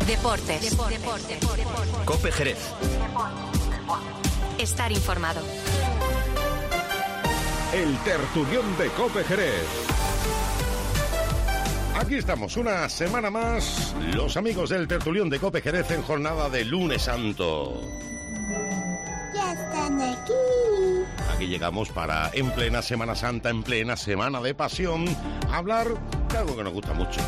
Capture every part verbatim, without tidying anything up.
Deportes. Deportes. Deportes. Deportes. COPE Jerez. Estar informado. El tertulión de COPE Jerez. Aquí estamos, una semana más, los amigos del tertulión de COPE Jerez en jornada de lunes santo. Ya están aquí. Aquí llegamos para, en plena Semana Santa, en plena Semana de Pasión, hablar de algo que nos gusta mucho.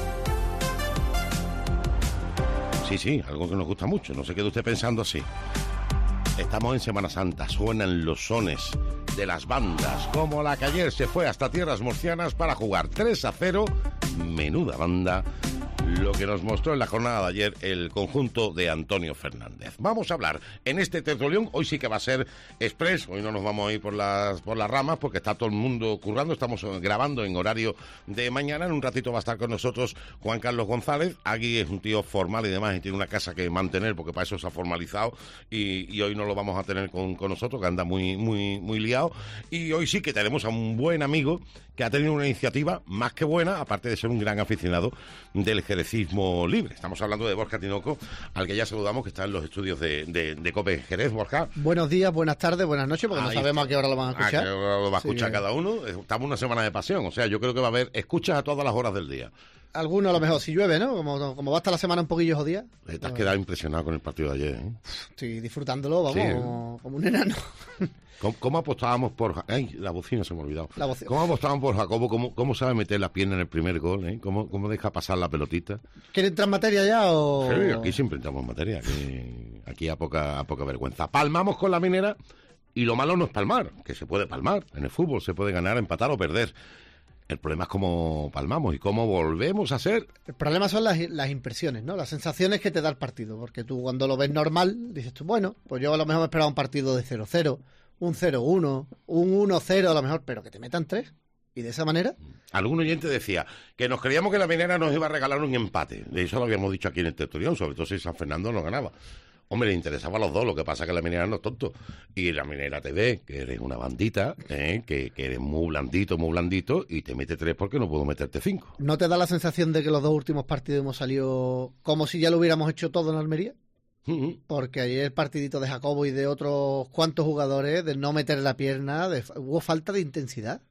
Sí, sí, algo que nos gusta mucho, no se quede usted pensando así. Estamos en Semana Santa, suenan los sones de las bandas, como la que ayer se fue hasta tierras murcianas para jugar tres a cero, menuda banda, lo que nos mostró en la jornada de ayer el conjunto de Antonio Fernández. Vamos a hablar en este tertulión, hoy sí que va a ser express, hoy no nos vamos a ir por las, por las ramas porque está todo el mundo currando, estamos grabando en horario de mañana, en un ratito va a estar con nosotros Juan Carlos González, aquí es un tío formal y demás y tiene una casa que mantener porque para eso se ha formalizado y, y hoy no lo vamos a tener con, con nosotros, que anda muy, muy, muy liado, y hoy sí que tenemos a un buen amigo que ha tenido una iniciativa más que buena, aparte de ser un gran aficionado del jerecismo libre. Estamos hablando de Borja Tinoco, al que ya saludamos, que está en los estudios de, de, de COPE Jerez. Borja. Buenos días, buenas tardes, buenas noches, porque Ahí no sabemos está. a qué hora lo van a escuchar. A qué hora lo va a escuchar sí, cada uno. Estamos en una semana de pasión, o sea, yo creo que va a haber escuchas a todas las horas del día. Algunos a lo mejor si llueve, ¿no? Como, como va a estar la semana un poquillo jodida. Te has pues... quedado impresionado con el partido de ayer, ¿eh? Estoy disfrutándolo, vamos, sí. como, como un enano. ¿Cómo, ¿Cómo apostábamos por... Ay, la bocina se me ha olvidado. ¿Cómo apostábamos por Jacobo? ¿Cómo, cómo sabe meter la pierna en el primer gol? ¿eh? ¿Cómo, ¿Cómo deja pasar la pelotita? ¿Quiere entrar en materia ya o...? Sí, aquí siempre entramos en materia. Aquí, aquí a, poca, a poca vergüenza. Palmamos con la Minera y lo malo no es palmar, que se puede palmar. En el fútbol se puede ganar, empatar o perder. El problema es cómo palmamos y cómo volvemos a ser. El problema son las, las impresiones, ¿no? Las sensaciones que te da el partido. Porque tú cuando lo ves normal, dices tú, bueno, pues yo a lo mejor me esperaba un partido de cero cero, un cero uno, un uno cero a lo mejor, pero que te metan tres. Y de esa manera... Algún oyente decía que nos creíamos que la Minera nos iba a regalar un empate. De eso lo habíamos dicho aquí en el tertulión, sobre todo si San Fernando no ganaba. Hombre, le interesaba a los dos, lo que pasa es que la Minera no es tonto. Y la Minera te ve que eres una bandita, ¿eh? que, que eres muy blandito, muy blandito, y te mete tres porque no puedo meterte cinco. ¿No te da la sensación de que los dos últimos partidos hemos salido como si ya lo hubiéramos hecho todo en Almería? Uh-huh. Porque ayer el partidito de Jacobo y de otros cuantos jugadores, de no meter la pierna, de, hubo falta de intensidad.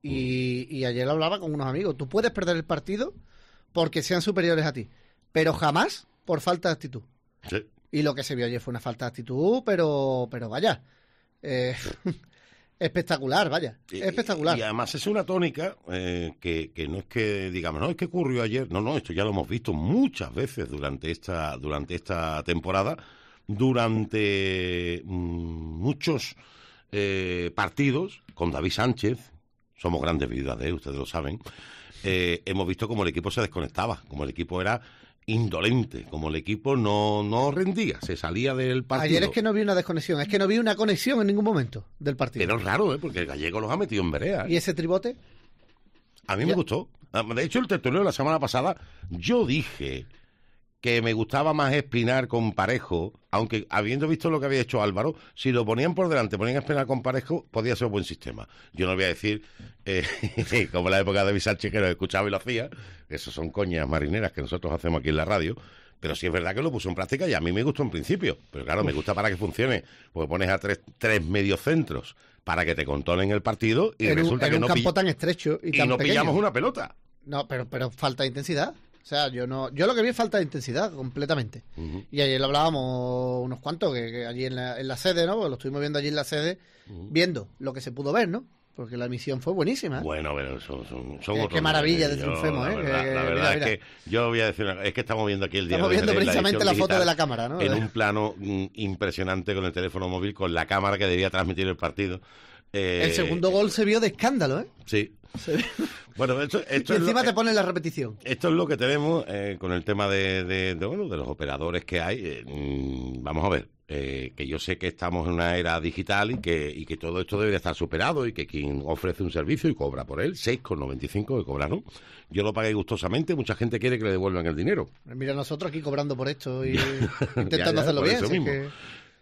Y, uh-huh. y ayer hablaba con unos amigos. Tú puedes perder el partido porque sean superiores a ti, pero jamás por falta de actitud. Sí. Y lo que se vio ayer fue una falta de actitud, pero pero vaya, eh, espectacular, vaya, y, espectacular. Y además es una tónica eh, que, que no es que, digamos, no es que ocurrió ayer, no, no, esto ya lo hemos visto muchas veces durante esta, durante esta temporada, durante mmm, muchos eh, partidos con David Sánchez, somos grandes viudas de él, ustedes lo saben, eh, hemos visto como el equipo se desconectaba, como el equipo era... indolente, como el equipo no, no rendía, se salía del partido. Ayer es que no vi una desconexión, es que no vi una conexión en ningún momento del partido. Pero es raro, ¿eh? Porque el Gallego los ha metido en vereda. ¿eh? ¿Y ese tribote? A mí ya. me gustó. De hecho, el tertulión de la semana pasada, yo dije que me gustaba más Espinar con Parejo, aunque habiendo visto lo que había hecho Álvaro, si lo ponían por delante, ponían a Espinar con Parejo, podía ser un buen sistema. Yo no voy a decir, eh, como en la época de David Sánchez, que lo escuchaba y lo hacía, esos son coñas marineras que nosotros hacemos aquí en la radio, pero sí es verdad que lo puso en práctica y a mí me gustó en principio, pero claro, me gusta para que funcione, porque pones a tres, tres mediocentros para que te controlen el partido y en resulta un, en que un no, campo pill- tan estrecho y, y tan no pequeño. pillamos una pelota. No, pero, pero falta de intensidad. O sea, yo no, yo lo que vi es falta de intensidad completamente. Uh-huh. Y ayer lo hablábamos unos cuantos, que, que allí en la, en la sede, ¿no? Lo estuvimos viendo allí en la sede, uh-huh. viendo lo que se pudo ver, ¿no? Porque la emisión fue buenísima. Bueno, pero son, son, son qué, qué maravilla de triunfemos, ¿eh? La ¿eh? verdad, que, la verdad mira, es mira. que yo voy a decir una, es que estamos viendo aquí el día Estamos de viendo Jerez, precisamente la, la foto de la cámara, ¿no? En un plano mm, impresionante con el teléfono móvil, con la cámara que debía transmitir el partido. Eh, el segundo gol se vio de escándalo, ¿eh? Sí. Bueno, esto, esto y encima es lo, te ponen la repetición. Esto es lo que tenemos eh, con el tema de, de, de, bueno, de los operadores que hay. Eh, mmm, vamos a ver, eh, que yo sé que estamos en una era digital y que, y que todo esto debería estar superado y que quien ofrece un servicio y cobra por él, seis con noventa y cinco que cobraron, yo lo pagué gustosamente, mucha gente quiere que le devuelvan el dinero. Mira, nosotros aquí cobrando por esto y intentando ya, ya, hacerlo por bien. Eso si mismo. Es que...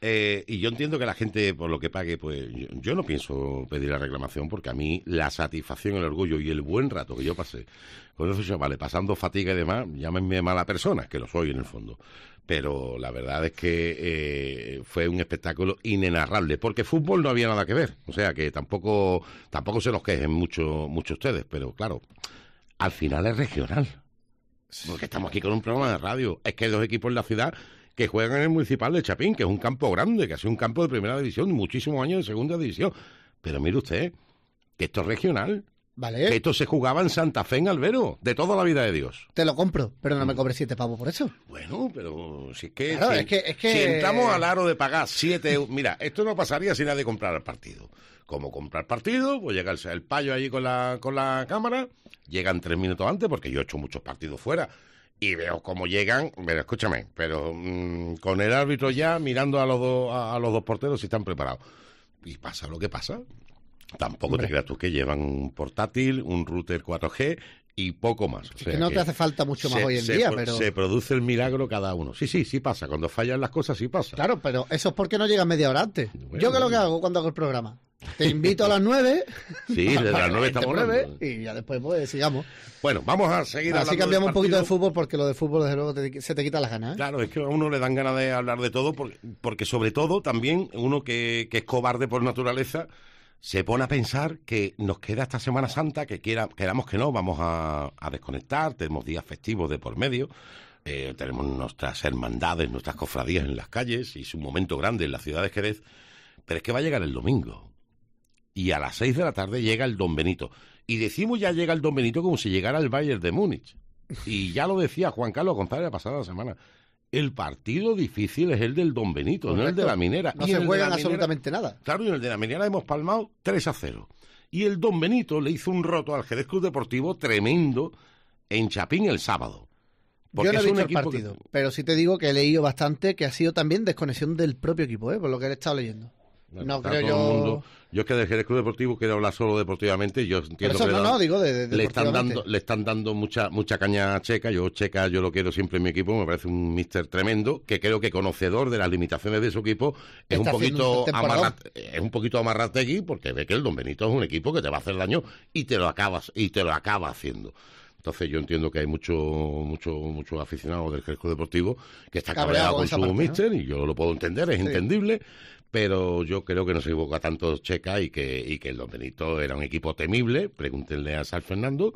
Eh, y yo entiendo que la gente, por lo que pague, pues yo, yo no pienso pedir la reclamación, porque a mí la satisfacción, el orgullo y el buen rato que yo pasé con esos chavales, pasando fatiga y demás, llámenme mala persona, que lo soy en el fondo. Pero la verdad es que eh, fue un espectáculo inenarrable, porque fútbol no había nada que ver. O sea que tampoco tampoco se nos quejen mucho, mucho ustedes, pero claro, al final es regional. Porque estamos aquí con un programa de radio. Es que hay dos equipos en la ciudad que juegan en el Municipal de Chapín, que es un campo grande, que ha sido un campo de primera división, muchísimos años de segunda división. Pero mire usted, que esto es regional. Vale. Que esto se jugaba en Santa Fe, en Albero, de toda la vida de Dios. Te lo compro, pero no me cobres siete pavos por eso. Bueno, pero si es que... Claro, si, es que, es que... si entramos al aro de pagar siete euros... Mira, esto no pasaría si nadie comprara el partido. Como comprar partido, pues llega el, el payo allí con la, con la cámara, llegan tres minutos antes, porque yo he hecho muchos partidos fuera, y veo cómo llegan, pero escúchame, pero mmm, con el árbitro ya mirando a los, do, a, a los dos porteros si están preparados. Y pasa lo que pasa. Tampoco Hombre. te creas tú que llevan un portátil, un router cuatro G y poco más. O sea, que no que te hace falta mucho más se, hoy en se, día, pero... Se produce el milagro cada uno. Sí, sí, sí pasa. Cuando fallan las cosas, sí pasa. Claro, pero eso es porque no llegas media hora antes. Bueno, ¿Yo qué es lo que hago cuando hago el programa? Te invito a las nueve. Sí, desde las nueve estamos hablando. Y ya después pues sigamos. Bueno, vamos a seguir Así cambiamos un poquito de fútbol, porque lo de fútbol desde luego te, se te quita las ganas, ¿eh? Claro, es que a uno le dan ganas de hablar de todo, porque, porque sobre todo también uno que, que es cobarde por naturaleza se pone a pensar que nos queda esta Semana Santa, que quiera, queramos que no, vamos a, a desconectar, tenemos días festivos de por medio, eh, tenemos nuestras hermandades, nuestras cofradías en las calles, y es un momento grande en la ciudad de Jerez, pero es que va a llegar el domingo, y a las seis de la tarde llega el Don Benito, y decimos ya llega el Don Benito como si llegara el Bayern de Múnich, y ya lo decía Juan Carlos González la pasada semana. El partido difícil es el del Don Benito, Correcto. no el de la Minera. No y se juegan Minera, absolutamente nada. Claro, y en el de la Minera hemos palmado tres a cero. Y el Don Benito le hizo un roto al Jerez Club Deportivo tremendo en Chapín el sábado. Yo no he visto el partido, que... pero sí te digo que he leído bastante que ha sido también desconexión del propio equipo, ¿eh? Por lo que he estado leyendo. Bueno, no creo yo... Mundo... Yo es que del Jerez Club Deportivo quiero hablar solo deportivamente. Yo entiendo eso, que no, le, no, digo de, de le están dando, le están dando mucha mucha caña a Checa. Yo Checa, yo lo quiero siempre en mi equipo. Me parece un míster tremendo, que creo que conocedor de las limitaciones de su equipo es un poquito un amarrat, es un poquito amarrategui, porque ve que el Don Benito es un equipo que te va a hacer daño y te lo acabas y te lo acaba haciendo. Entonces yo entiendo que hay mucho mucho muchos aficionados del Jerez Club Deportivo que está cabreado con su parte, míster, ¿no? Y yo lo puedo entender, es sí. entendible. Pero yo creo que no se equivoca tanto Checa y que, y que el Don Benito era un equipo temible. Pregúntenle a Sal Fernando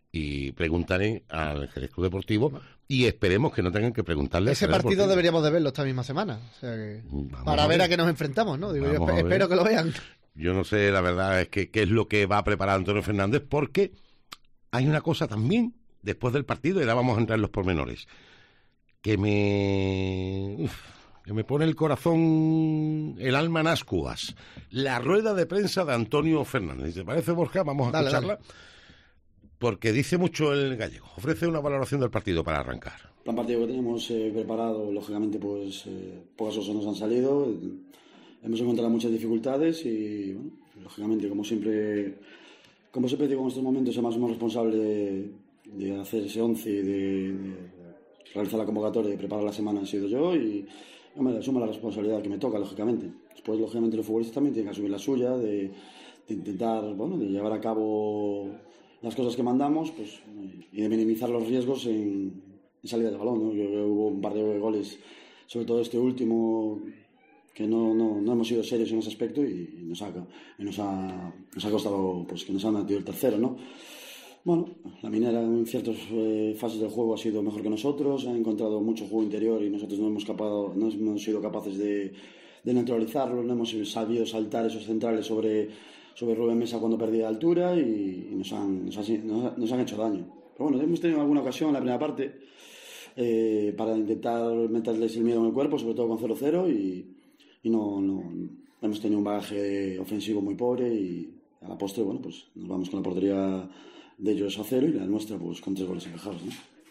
y pregúntenle al Jerez Club Deportivo y esperemos que no tengan que preguntarle. Ese partido Deportivo. Deberíamos de verlo esta misma semana, o sea que, para a ver. ver a qué nos enfrentamos, ¿no? Digo, yo esp- espero que lo vean. Yo no sé, la verdad es que qué es lo que va a preparar Antonio Fernández, porque hay una cosa también después del partido, y ahora vamos a entrar en los pormenores, que me... Uf, que me pone el corazón, el alma en ascuas. La rueda de prensa de Antonio Fernández. ¿Te parece, Borja? Vamos a dale, escucharla. Dale. Porque dice mucho el gallego. Ofrece una valoración del partido para arrancar. El plan partido que teníamos eh, preparado, lógicamente, pues eh, pocas cosas nos han salido. Hemos encontrado muchas dificultades y, bueno, lógicamente, como siempre, como siempre digo en estos momentos, el máximo responsable de, de hacer ese once y de, de realizar la convocatoria y preparar la semana han sido yo y no me asumo la responsabilidad que me toca, lógicamente. Después, lógicamente, los futbolistas también tienen que asumir la suya, de, de intentar, bueno, de llevar a cabo las cosas que mandamos, pues, y de minimizar los riesgos en, en salida de balón, ¿no? Yo creo que hubo un par de goles, sobre todo este último, que no, no, no hemos sido serios en ese aspecto y, y, nos, ha, y nos, ha, nos ha costado, pues, que nos han metido el tercero, ¿no? Bueno, la Minera en ciertas eh, fases del juego ha sido mejor que nosotros, ha encontrado mucho juego interior y nosotros no hemos, capado, no hemos sido capaces de, de neutralizarlo, no hemos sabido saltar esos centrales sobre, sobre Rubén Mesa cuando perdía altura y, y nos, han, nos, han, nos han hecho daño. Pero bueno, hemos tenido alguna ocasión en la primera parte eh, para intentar meterles el miedo en el cuerpo, sobre todo con cero cero y, y no, no hemos tenido un bagaje ofensivo muy pobre y a la postre, bueno, pues nos vamos con la portería de ellos a cero y la nuestra pues con tres goles encajados, ¿no?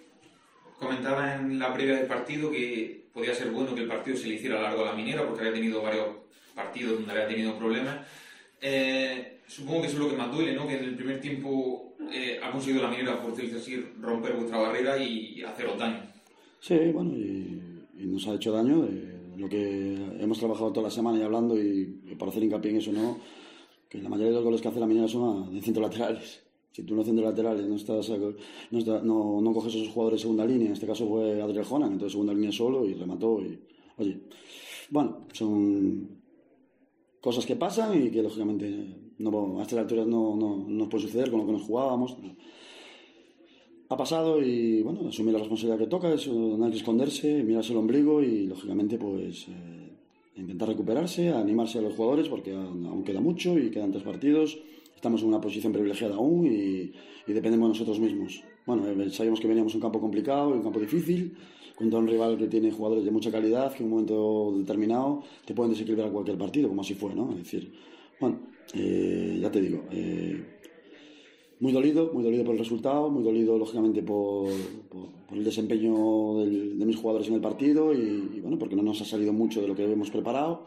Comentaba en la previa del partido que podía ser bueno que el partido se le hiciera largo a la Minera porque había tenido varios partidos donde había tenido problemas. Eh, supongo que eso es lo que más duele, ¿no? Que en el primer tiempo eh, ha conseguido la Minera, por decirlo así, romper vuestra barrera y haceros daño. Sí, bueno, y, y nos ha hecho daño de, lo que hemos trabajado toda la semana y hablando, y, y para hacer hincapié en eso, ¿no? Que la mayoría de los goles que hace la Minera son de centro laterales. Si tú no centro laterales no estás no, está, no, no coges a esos jugadores de segunda línea, en este caso fue Adriel Jonan, entonces segunda línea solo y remató. Y, oye, bueno, son cosas que pasan y que lógicamente no, a estas alturas no, no, no nos puede suceder con lo que nos jugábamos. Ha pasado y bueno, asumir la responsabilidad que toca, eso, no hay que esconderse, mirarse el ombligo y lógicamente pues eh, intentar recuperarse, animarse a los jugadores porque aún queda mucho y quedan tres partidos. Estamos en una posición privilegiada aún y, y dependemos de nosotros mismos. Bueno, eh, sabíamos que veníamos a un campo complicado, un campo difícil, contra un rival que tiene jugadores de mucha calidad, que en un momento determinado te pueden desequilibrar cualquier partido, como así fue, ¿no? Es decir, bueno, eh, ya te digo, eh, muy dolido, muy dolido por el resultado, muy dolido, lógicamente, por, por, por el desempeño del, de mis jugadores en el partido y, y, bueno, porque no nos ha salido mucho de lo que hemos preparado.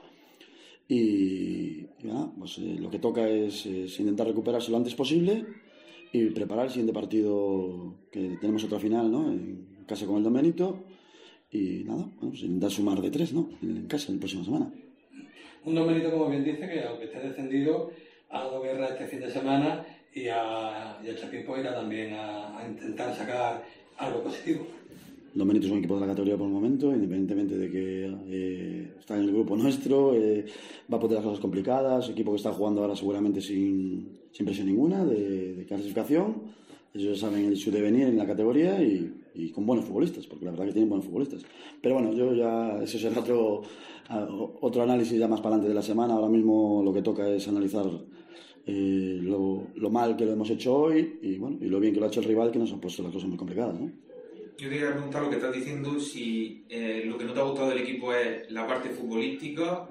Y, y bueno, pues eh, lo que toca es, es intentar recuperarse lo antes posible y preparar el siguiente partido, que tenemos otra final, ¿no? En casa con el Don Benito y nada, bueno, pues intentar sumar de tres, ¿no? En casa la próxima semana. Un Don Benito, como bien dice, que aunque esté descendido ha dado guerra este fin de semana y ha, y ha hecho tiempo irá también a, a intentar sacar algo positivo. Don Benito es un equipo de la categoría por el momento, independientemente de que eh, está en el grupo nuestro, eh, va a poner las cosas complicadas, equipo que está jugando ahora seguramente sin, sin presión ninguna de, de clasificación. Ellos saben el su devenir en la categoría y, y con buenos futbolistas, porque la verdad que tienen buenos futbolistas. Pero bueno, yo ya, eso será otro, otro análisis ya más para adelante de la semana. Ahora mismo lo que toca es analizar eh, lo, lo mal que lo hemos hecho hoy y, bueno, y lo bien que lo ha hecho el rival, que nos ha puesto las cosas muy complicadas, ¿no? Yo te quería preguntar lo que estás diciendo, si eh, lo que no te ha gustado del equipo es la parte futbolística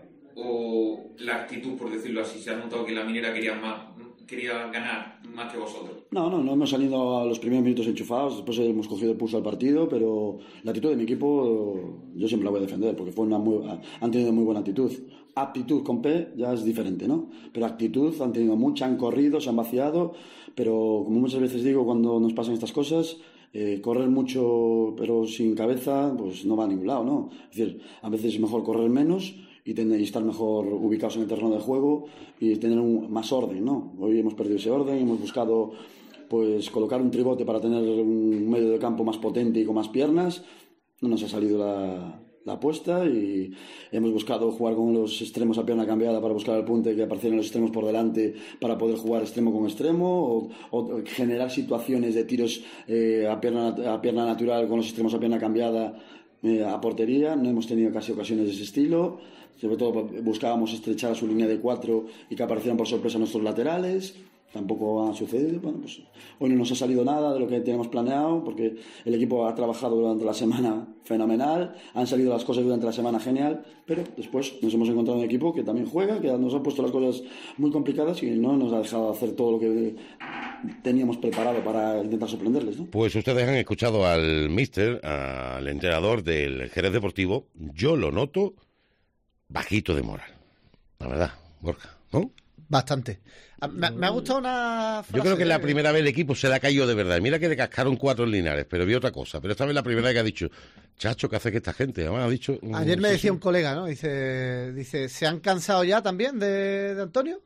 o la actitud, por decirlo así. Se ha notado que la Minera quería más, quería ganar más que vosotros. No, no, no hemos salido a los primeros minutos enchufados, después hemos cogido el pulso al partido, pero la actitud de mi equipo yo siempre la voy a defender, porque fue una muy, han tenido muy buena actitud. Aptitud con P ya es diferente, ¿no? Pero actitud han tenido mucha, han corrido, se han vaciado, pero como muchas veces digo cuando nos pasan estas cosas, Eh, correr mucho pero sin cabeza pues no va a ningún lado, ¿no? Es decir, a veces es mejor correr menos y, tener, y estar mejor ubicados en el terreno de juego y tener un, más orden, ¿no? Hoy hemos perdido ese orden, hemos buscado pues colocar un tribote para tener un medio de campo más potente y con más piernas, no nos ha salido la, la apuesta y hemos buscado jugar con los extremos a pierna cambiada para buscar el punte que aparecieran los extremos por delante para poder jugar extremo con extremo o, o generar situaciones de tiros eh, a, pierna, a pierna natural con los extremos a pierna cambiada eh, a portería. No hemos tenido casi ocasiones de ese estilo, sobre todo buscábamos estrechar a su línea de cuatro y que aparecieran por sorpresa nuestros laterales. Tampoco ha sucedido. Bueno, pues hoy no nos ha salido nada de lo que teníamos planeado porque el equipo ha trabajado durante la semana fenomenal, han salido las cosas durante la semana genial, pero después nos hemos encontrado un equipo que también juega, que nos ha puesto las cosas muy complicadas y no nos ha dejado hacer todo lo que teníamos preparado para intentar sorprenderles, ¿no? Pues ustedes han escuchado al míster, al entrenador del Jerez Deportivo. Yo lo noto bajito de moral, la verdad, Borja, ¿no? Bastante. Me, me ha gustado una frase. Yo creo que es la primera vez el equipo se le ha caído de verdad. Mira que le cascaron cuatro en Linares, pero vi otra cosa. Pero esta vez la primera vez que ha dicho, chacho, ¿qué hace que esta gente? Además ha dicho... Ayer me decía un colega, ¿no? Dice, dice, ¿se han cansado ya también de, de Antonio?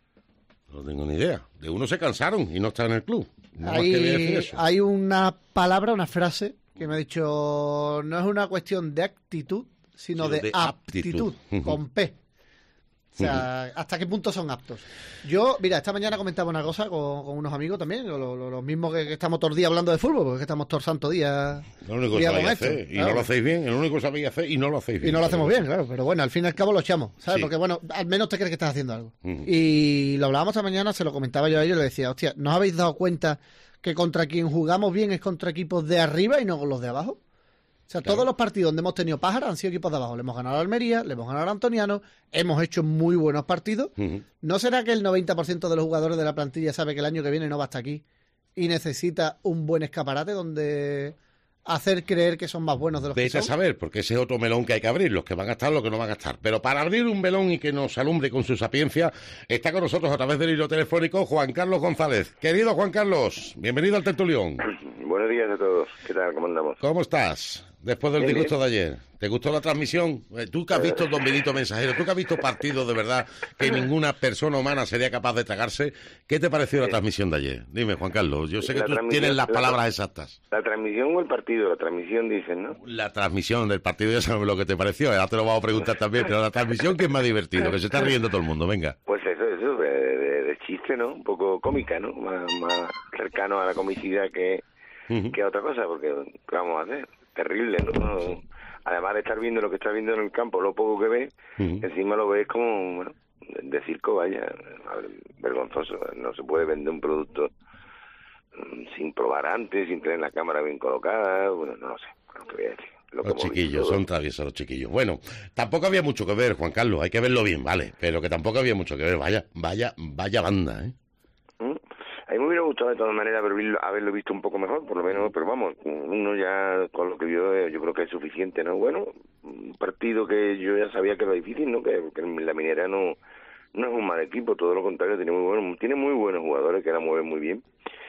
No tengo ni idea. De uno se cansaron y no está en el club. No hay, más que decir eso. Hay una palabra, una frase que me ha dicho, no es una cuestión de actitud, sino sí, de, de aptitud, aptitud con P. O sea, ¿hasta qué punto son aptos? Yo, mira, esta mañana comentaba una cosa con, con unos amigos también, lo, lo, lo mismo que, que estamos todos los días hablando de fútbol, porque es que estamos todos santo día. Lo único que sabéis hacer, y claro. No lo hacéis bien, lo único que sabéis hacer y no lo hacéis bien. Y no lo hacemos bien, claro, pero bueno, al fin y al cabo lo echamos, ¿sabes? Sí. Porque bueno, al menos te crees que estás haciendo algo. Uh-huh. Y lo hablábamos esta mañana, se lo comentaba yo a ellos, le decía, hostia, ¿no os habéis dado cuenta que contra quien jugamos bien es contra equipos de arriba y no con los de abajo? O sea, claro. Todos los partidos donde hemos tenido pájaros han sido equipos de abajo. Le hemos ganado a Almería, le hemos ganado a Antoniano, hemos hecho muy buenos partidos. Uh-huh. ¿No será que el noventa por ciento de los jugadores de la plantilla sabe que el año que viene no va hasta aquí y necesita un buen escaparate donde hacer creer que son más buenos de los Vete que son? Vete a saber, porque ese es otro melón que hay que abrir, los que van a estar, los que no van a estar. Pero para abrir un melón y que nos alumbre con su sapiencia, está con nosotros a través del hilo telefónico Juan Carlos González. Querido Juan Carlos, bienvenido al Tertulión. Buenos días a todos. ¿Qué tal? ¿Cómo andamos? ¿Cómo estás? después del disgusto de ayer? ¿Te gustó la transmisión? Tú que has visto Don Benito Mensajero, tú que has visto partidos de verdad que ninguna persona humana sería capaz de tragarse, ¿qué te pareció la transmisión de ayer? Dime, Juan Carlos, yo sé que tú tienes las palabras la, exactas. ¿La transmisión o el partido? La transmisión, dicen, ¿no? La transmisión del partido, ya sabes lo que te pareció, ahora te lo vamos a preguntar también, pero la transmisión, que es más divertido, que se está riendo todo el mundo, venga. Pues eso, eso, de, de, de chiste, ¿no? Un poco cómica, ¿no? Más, más cercano a la comicidad que, uh-huh. que a otra cosa, porque, ¿qué vamos a hacer? Terrible, ¿no? Además de estar viendo lo que está viendo en el campo, lo poco que ves, uh-huh. encima lo ves como, bueno, de circo, vaya, vergonzoso. No se puede vender un producto sin probar antes, sin tener la cámara bien colocada, bueno, no lo sé, no te voy a decir. Lo los chiquillos, son traviesos los chiquillos. Bueno, tampoco había mucho que ver, Juan Carlos, hay que verlo bien, vale, pero que tampoco había mucho que ver, vaya, vaya, vaya banda, ¿eh? ¿Mm? A mí me hubiera gustado de todas maneras haber, haberlo visto un poco mejor, por lo menos, pero vamos, uno ya con lo que vio yo creo que es suficiente, ¿no? Bueno, un partido que yo ya sabía que era difícil, ¿no? Que, que la Minera no, no es un mal equipo, todo lo contrario, tiene muy buenos, tiene muy buenos jugadores que la mueven muy bien.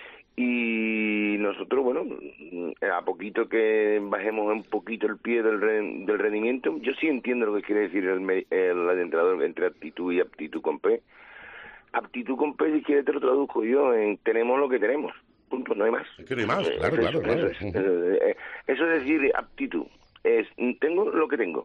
Y nosotros, bueno, a poquito que bajemos un poquito el pie del, re, del rendimiento, yo sí entiendo lo que quiere decir el, el entrenador entre actitud y aptitud con P. Aptitud con P, si quieres te lo traduzco yo en tenemos lo que tenemos, punto, no hay más. Es que no hay más, claro, eso, claro, claro. Eso es, eso, eso es decir aptitud, es tengo lo que tengo.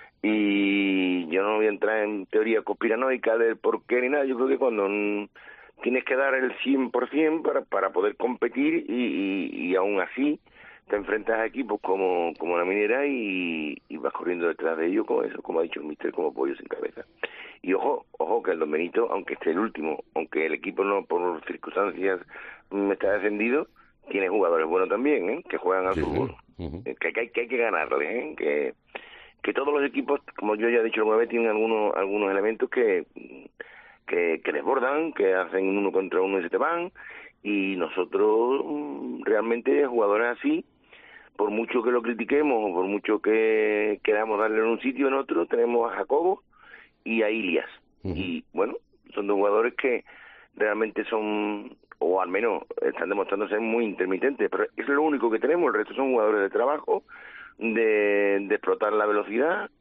Y yo no voy a entrar en teoría conspiranoica del por qué ni nada, yo creo que cuando mm, tienes que dar el cien por ciento para, para poder competir y, y, y aún así te enfrentas a equipos como, como la Minera y, y vas corriendo detrás de ellos, como eso, como ha dicho el míster, como pollo sin cabeza. Y ojo, ojo que el Don Benito, aunque esté el último, aunque el equipo no por circunstancias me está descendido, tiene jugadores buenos también, ¿eh? Que juegan al sí, fútbol, uh-huh. que, que, hay, que hay que ganarle, ¿eh? que, que todos los equipos, como yo ya he dicho alguna vez, tienen algunos algunos elementos que, que, que desbordan, que hacen uno contra uno y se te van, y nosotros realmente jugadores así, por mucho que lo critiquemos o por mucho que queramos darle en un sitio o en otro, tenemos a Jacobo y a Ilias. Uh-huh. Y bueno, son dos jugadores que realmente son, o al menos están demostrando ser muy intermitentes, pero es lo único que tenemos. El resto son jugadores de trabajo, de, de explotar la velocidad,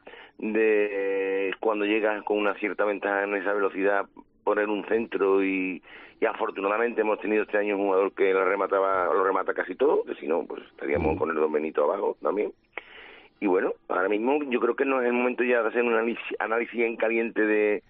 de cuando llegas con una cierta ventaja en esa velocidad poner un centro y, y afortunadamente hemos tenido este año un jugador que lo remataba, lo remata casi todo, que si no pues estaríamos uh-huh. con el Don Benito abajo también. Y bueno, ahora mismo yo creo que no es el momento ya de hacer un análisis, análisis en caliente de,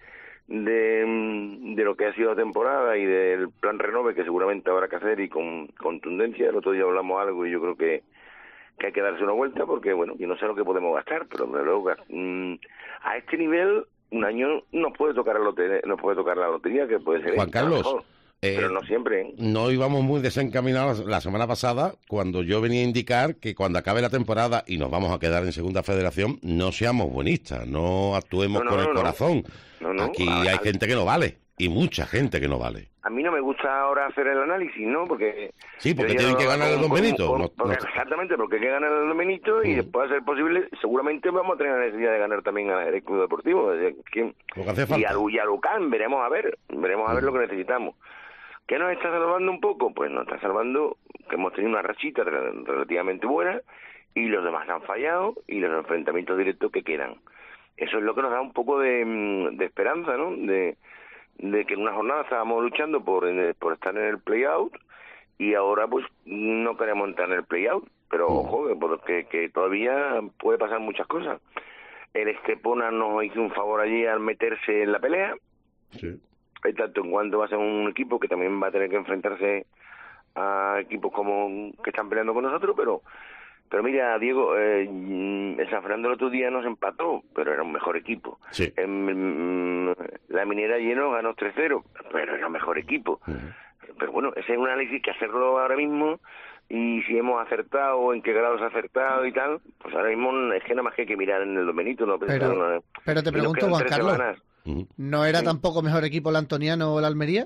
de de lo que ha sido la temporada y del plan renove que seguramente habrá que hacer y con contundencia. El otro día hablamos algo y yo creo que, que hay que darse una vuelta porque, bueno, yo no sé lo que podemos gastar, pero desde luego mmm, a este nivel un año nos puede tocar la lotería, nos puede tocar la lotería que puede ser Juan Carlos, mejor. Eh, pero no siempre, ¿eh? No íbamos muy desencaminados la semana pasada cuando yo venía a indicar que cuando acabe la temporada y nos vamos a quedar en Segunda Federación no seamos buenistas, no actuemos no, no, con no, el corazón. No, no. Aquí a, hay a, gente que no vale y mucha gente que no vale. A mí no me gusta ahora hacer el análisis, ¿no? Porque sí, porque tienen que ganar el Don Benito. Con, no, porque, no. Exactamente, porque hay que ganar el Don Benito y mm. después, a ser posible, seguramente vamos a tener la necesidad de ganar también al Jerez Club Deportivo. ¿Quién? Lo que hace falta. Y a, y a Lucán, veremos a ver, veremos a ver mm. lo que necesitamos. ¿Qué nos está salvando un poco? Pues nos está salvando que hemos tenido una rachita relativamente buena y los demás han fallado y los enfrentamientos directos que quedan. Eso es lo que nos da un poco de, de esperanza, ¿no? De, de que en una jornada estábamos luchando por, por estar en el play-out y ahora pues no queremos entrar en el play-out. Pero ojo, porque que todavía puede pasar muchas cosas. El Estepona nos hizo un favor allí al meterse en la pelea. Sí. Tanto en cuanto va a ser un equipo que también va a tener que enfrentarse a equipos como que están peleando con nosotros, pero pero mira, Diego, eh, el San Fernando el otro día nos empató, pero era un mejor equipo. Sí. En, la Minera lleno ganó tres cero, pero era un mejor equipo. Uh-huh. Pero bueno, ese es un análisis que hacerlo ahora mismo, y si hemos acertado, en qué grados ha acertado y tal, pues ahora mismo es que nada más que hay que mirar en el Don Benito. No, pero, no, pero te pregunto, Juan Carlos, semanas. ¿No era sí. tampoco mejor equipo el Antoniano o el Almería?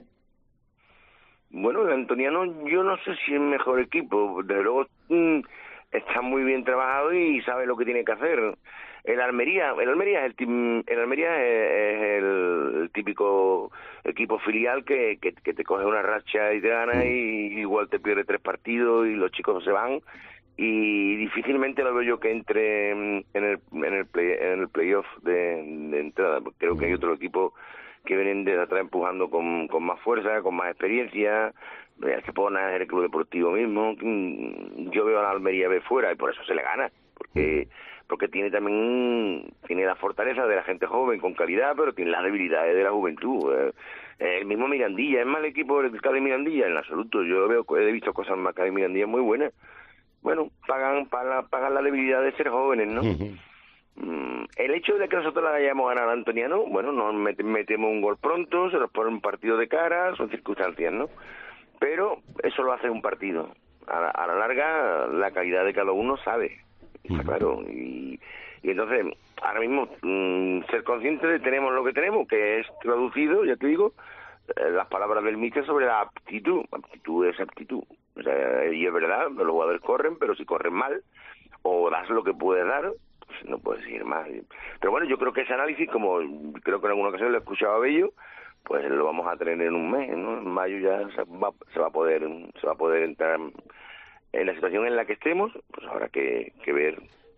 Bueno, el Antoniano yo no sé si es mejor equipo. Desde luego mmm, está muy bien trabajado y sabe lo que tiene que hacer. El Almería, el Almería es el, el Almería es, es el, el típico equipo filial que, que, que te coge una racha y te gana y igual te pierde tres partidos y los chicos se van y difícilmente lo veo yo que entre en el en el play, en el playoff de, de entrada, porque creo que hay otro equipo que vienen desde atrás empujando con, con más fuerza, con más experiencia. El Estepona, el Club Deportivo mismo. Yo veo a la Almería B fuera y por eso se le gana, porque porque tiene también tiene la fortaleza de la gente joven con calidad, pero tiene las debilidades de la juventud. El mismo Mirandilla, ¿es mal equipo el Cádiz Mirandilla? En absoluto. Yo veo, he visto cosas más Cádiz Mirandilla muy buenas. Bueno, pagan pagan, pagan la debilidad de ser jóvenes, ¿no? Uh-huh. El hecho de que nosotros la hayamos ganado al Antoniano, bueno, nos metemos un gol pronto, se nos pone un partido de cara, son circunstancias, ¿no? Pero eso lo hace un partido. A la, a la larga, la calidad de cada uno sabe, está uh-huh. claro. Y, y entonces, ahora mismo, mmm, ser conscientes de que tenemos lo que tenemos, que es traducido, ya te digo, eh, las palabras del míster sobre la aptitud. Aptitud es aptitud. O sea, y es verdad, los jugadores corren, pero si corren mal, o das lo que puedes dar, no puedes ir más. Pero bueno, yo creo que ese análisis, como creo que en alguna ocasión lo he escuchado a Bello, pues lo vamos a tener en un mes, ¿no? En mayo ya se va, se va a poder se va a poder entrar en la situación en la que estemos, pues habrá que, que ver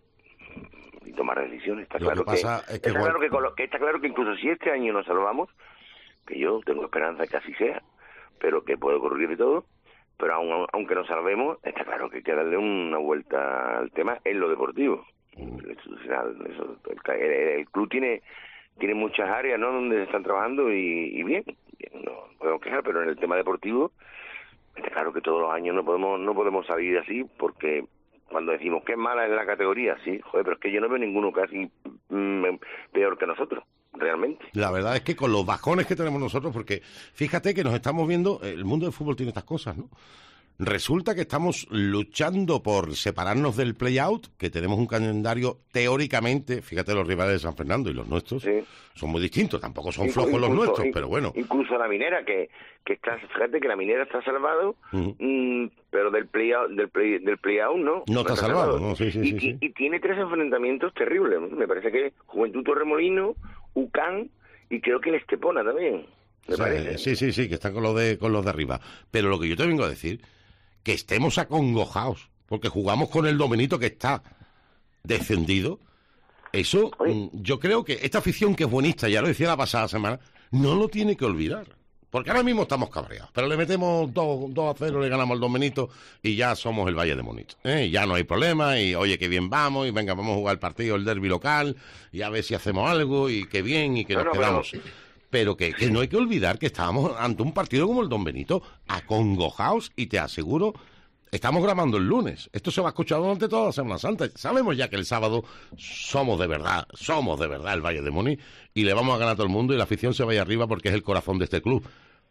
y tomar decisiones. Está lo claro que, que, pasa es que, está, bueno, claro que, con lo, que está claro que incluso si este año nos salvamos, que yo tengo esperanza que así sea, pero que puede ocurrir de todo. Pero aun, aunque nos salvemos, está claro que hay que darle una vuelta al tema en lo deportivo. El institucional, eso, el, el, el club tiene tiene muchas áreas, ¿no?, donde están trabajando y, y bien, bien, no podemos quejar, pero en el tema deportivo está claro que todos los años no podemos no podemos salir así, porque cuando decimos que es mala en la categoría, sí, joder, pero es que yo no veo ninguno casi mm, peor que nosotros, realmente. La verdad es que con los bajones que tenemos nosotros, porque fíjate que nos estamos viendo, el mundo del fútbol tiene estas cosas, ¿no? Resulta que estamos luchando por separarnos del play-out, que tenemos un calendario teóricamente, fíjate, los rivales de San Fernando y los nuestros sí. son muy distintos, tampoco son incluso, flojos los incluso, nuestros, pero bueno. Incluso la Minera, que, que está, fíjate que la Minera está salvado, uh-huh. mmm, pero del play-out del play, del play-out no. No, no está, está salvado, salvado. No, sí, sí, y, sí, sí. Y, y tiene tres enfrentamientos terribles, ¿no? Me parece que Juventud Torremolino, Ucán y creo que el Estepona también, me o sea, parece. Sí, sí, sí, que están con los de, con los de arriba. Pero lo que yo te vengo a decir, que estemos acongojados, porque jugamos con el Domenito que está descendido, eso Oye. yo creo que esta afición que es buenista, ya lo decía la pasada semana, no lo tiene que olvidar, porque ahora mismo estamos cabreados, pero le metemos dos a cero, le ganamos al Domenito y ya somos el Valle de Monito, ¿eh? Ya no hay problema y oye, qué bien vamos, y venga, vamos a jugar el partido, el derbi local, y a ver si hacemos algo, y qué bien, y que no, nos no, quedamos... Pero... Pero que, que no hay que olvidar que estábamos ante un partido como el Don Benito, acongojados, y te aseguro, estamos grabando el lunes. Esto se va a escuchar durante toda la Semana Santa. Sabemos ya que el sábado somos de verdad, somos de verdad el Valle de Moni, y le vamos a ganar a todo el mundo, y la afición se vaya arriba porque es el corazón de este club.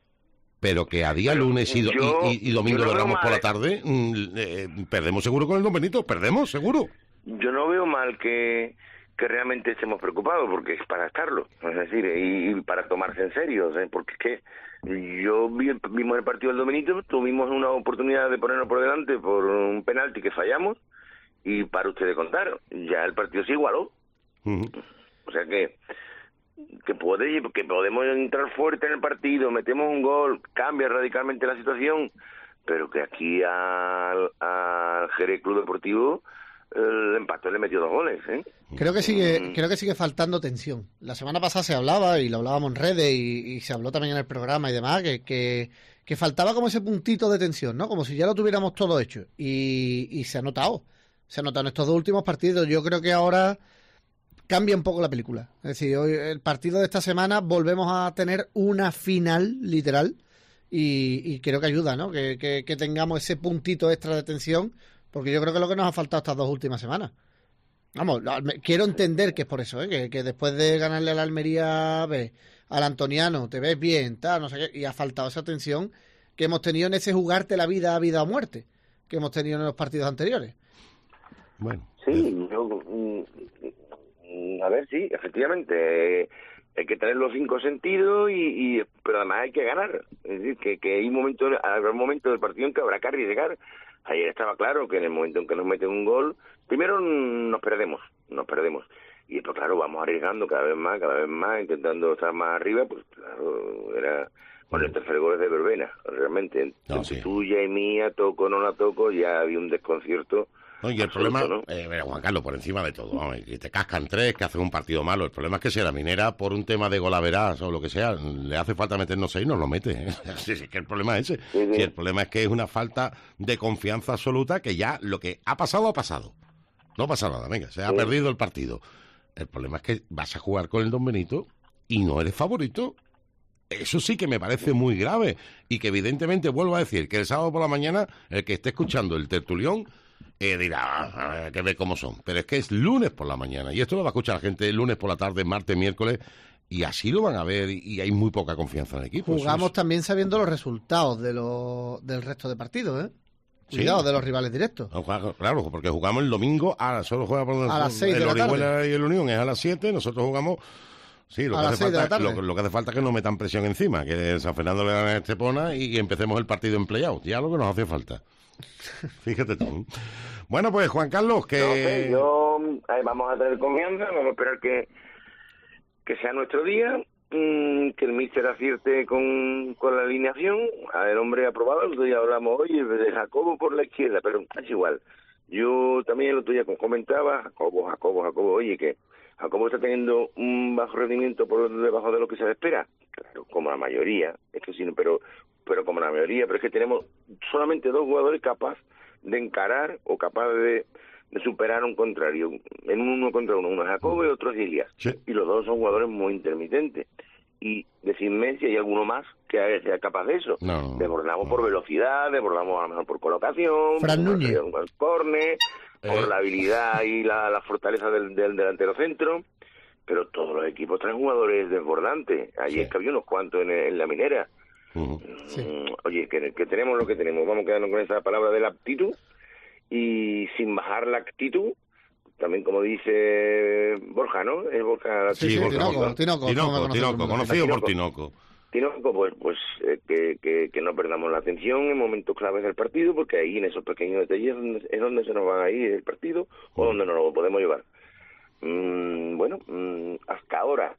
Pero que a día pero lunes y, do, yo, y, y, y domingo de Ramos por la tarde, eh, perdemos seguro con el Don Benito, perdemos seguro. Yo no veo mal que... que realmente estemos preocupados, porque es para estarlo, es decir, y, y para tomarse en serio, ¿eh? Porque es que yo vi, vimos el partido del Domenito, tuvimos una oportunidad de ponernos por delante por un penalti que fallamos, y para usted de contar, ya el partido se igualó. Uh-huh. O sea que que, puede, que podemos entrar fuerte en el partido, metemos un gol, cambia radicalmente la situación, pero que aquí al, al Jerez Club Deportivo el empate le metió dos goles, ¿eh? Creo que sigue, mm. creo que sigue faltando tensión. La semana pasada se hablaba, y lo hablábamos en redes, y, y se habló también en el programa y demás, que, que, que faltaba como ese puntito de tensión, ¿no? Como si ya lo tuviéramos todo hecho. Y, y se ha notado. Se ha notado en estos dos últimos partidos. Yo creo que ahora cambia un poco la película. Es decir, hoy el partido de esta semana volvemos a tener una final, literal, y, y creo que ayuda, ¿no? Que, que, que tengamos ese puntito extra de tensión, porque yo creo que es lo que nos ha faltado estas dos últimas semanas. Vamos, quiero entender que es por eso, ¿eh? que, que después de ganarle a la Almería B, al Antoniano, te ves bien, tal, no sé qué, y ha faltado esa tensión que hemos tenido en ese jugarte la vida a vida o muerte, que hemos tenido en los partidos anteriores. Bueno. Sí, yo, a ver, sí, efectivamente, hay que tener los cinco sentidos, y, y pero además hay que ganar. Es decir, que, que hay momentos, habrá un momento del partido en que habrá que arriesgar. Ayer estaba claro que en el momento en que nos meten un gol, primero nos perdemos, nos perdemos. Y después, claro, vamos arriesgando cada vez más, cada vez más, intentando estar más arriba, pues claro, era... Bueno, el tercer gol es de Verbena, realmente. No, Entre sí. tuya y mía, toco o no la toco, ya había un desconcierto No, y el problema, ¿no? eh, mira, Juan Carlos, por encima de todo, vamos, que te cascan tres, que hacen un partido malo. El problema es que si a la Minera, por un tema de golaveras o lo que sea, le hace falta meternos seis, nos lo mete. ¿eh? Sí, sí, que el problema es ese. Sí, sí. Sí, el problema es que es una falta de confianza absoluta, que ya lo que ha pasado, ha pasado. No pasa nada, venga, se ha sí. perdido el partido. El problema es que vas a jugar con el Don Benito y no eres favorito. Eso sí que me parece muy grave. Y que evidentemente, vuelvo a decir, que el sábado por la mañana, el que esté escuchando el tertulión, Eh, dirá, ah, que ve cómo son. Pero es que es lunes por la mañana. Y esto lo va a escuchar la gente lunes por la tarde, martes, miércoles. Y así lo van a ver. Y, y hay muy poca confianza en el equipo. Jugamos es... también sabiendo los resultados de lo, del resto de partidos, ¿eh? Cuidado, sí. De los rivales directos. Claro, porque jugamos el domingo. A, solo juega por a las seis de la tarde. El Orihuela y el Unión es a las siete. Nosotros jugamos... Sí, lo que, hace falta, lo, lo que hace falta es que no metan presión encima. Que San Fernando le gane a Estepona y, y empecemos el partido en play-out. Ya lo que nos hace falta. Fíjate tú. Bueno, pues Juan Carlos, que... No sé, yo... Ahí vamos a tener confianza, vamos a esperar que, que sea nuestro día, mmm, que el míster acierte con, con la alineación. El hombre aprobado, el otro día hablamos, oye, de Jacobo por la izquierda, pero es igual. Yo también el otro día comentaba, Jacobo, Jacobo, Jacobo, oye, que Jacobo está teniendo un bajo rendimiento por debajo de lo que se espera. Claro, como la mayoría, es que sí, pero... pero como la mayoría, pero es que tenemos solamente dos jugadores capaces de encarar o capaces de, de superar a un contrario, en un uno contra uno, uno es Jacobo y otro es Ilias, sí. Y los dos son jugadores muy intermitentes, y decidme si hay alguno más que sea capaz de eso. No, desbordamos no. por velocidad, desbordamos a lo mejor por colocación, Fran Núñez, por córner, eh. por la habilidad y la, la fortaleza del, del delantero centro. Pero todos los equipos traen jugadores desbordantes. Allí sí. Es que había unos cuantos en, en la Minera. Uh-huh. Sí. Oye, que, que tenemos lo que tenemos, vamos quedando con esa palabra de la aptitud y sin bajar la actitud, también como dice Borja, ¿no? Es Borja. Sí, sí, Borja, Tinoco, Borja. Tinoco, Tinoco, Tinoco, conocido por Tinoco. Tinoco, pues, pues eh, que, que, que no perdamos la atención en momentos claves del partido, porque ahí en esos pequeños detalles es donde se nos va a ir el partido o donde nos lo podemos llevar. Mm, bueno, mm, hasta ahora.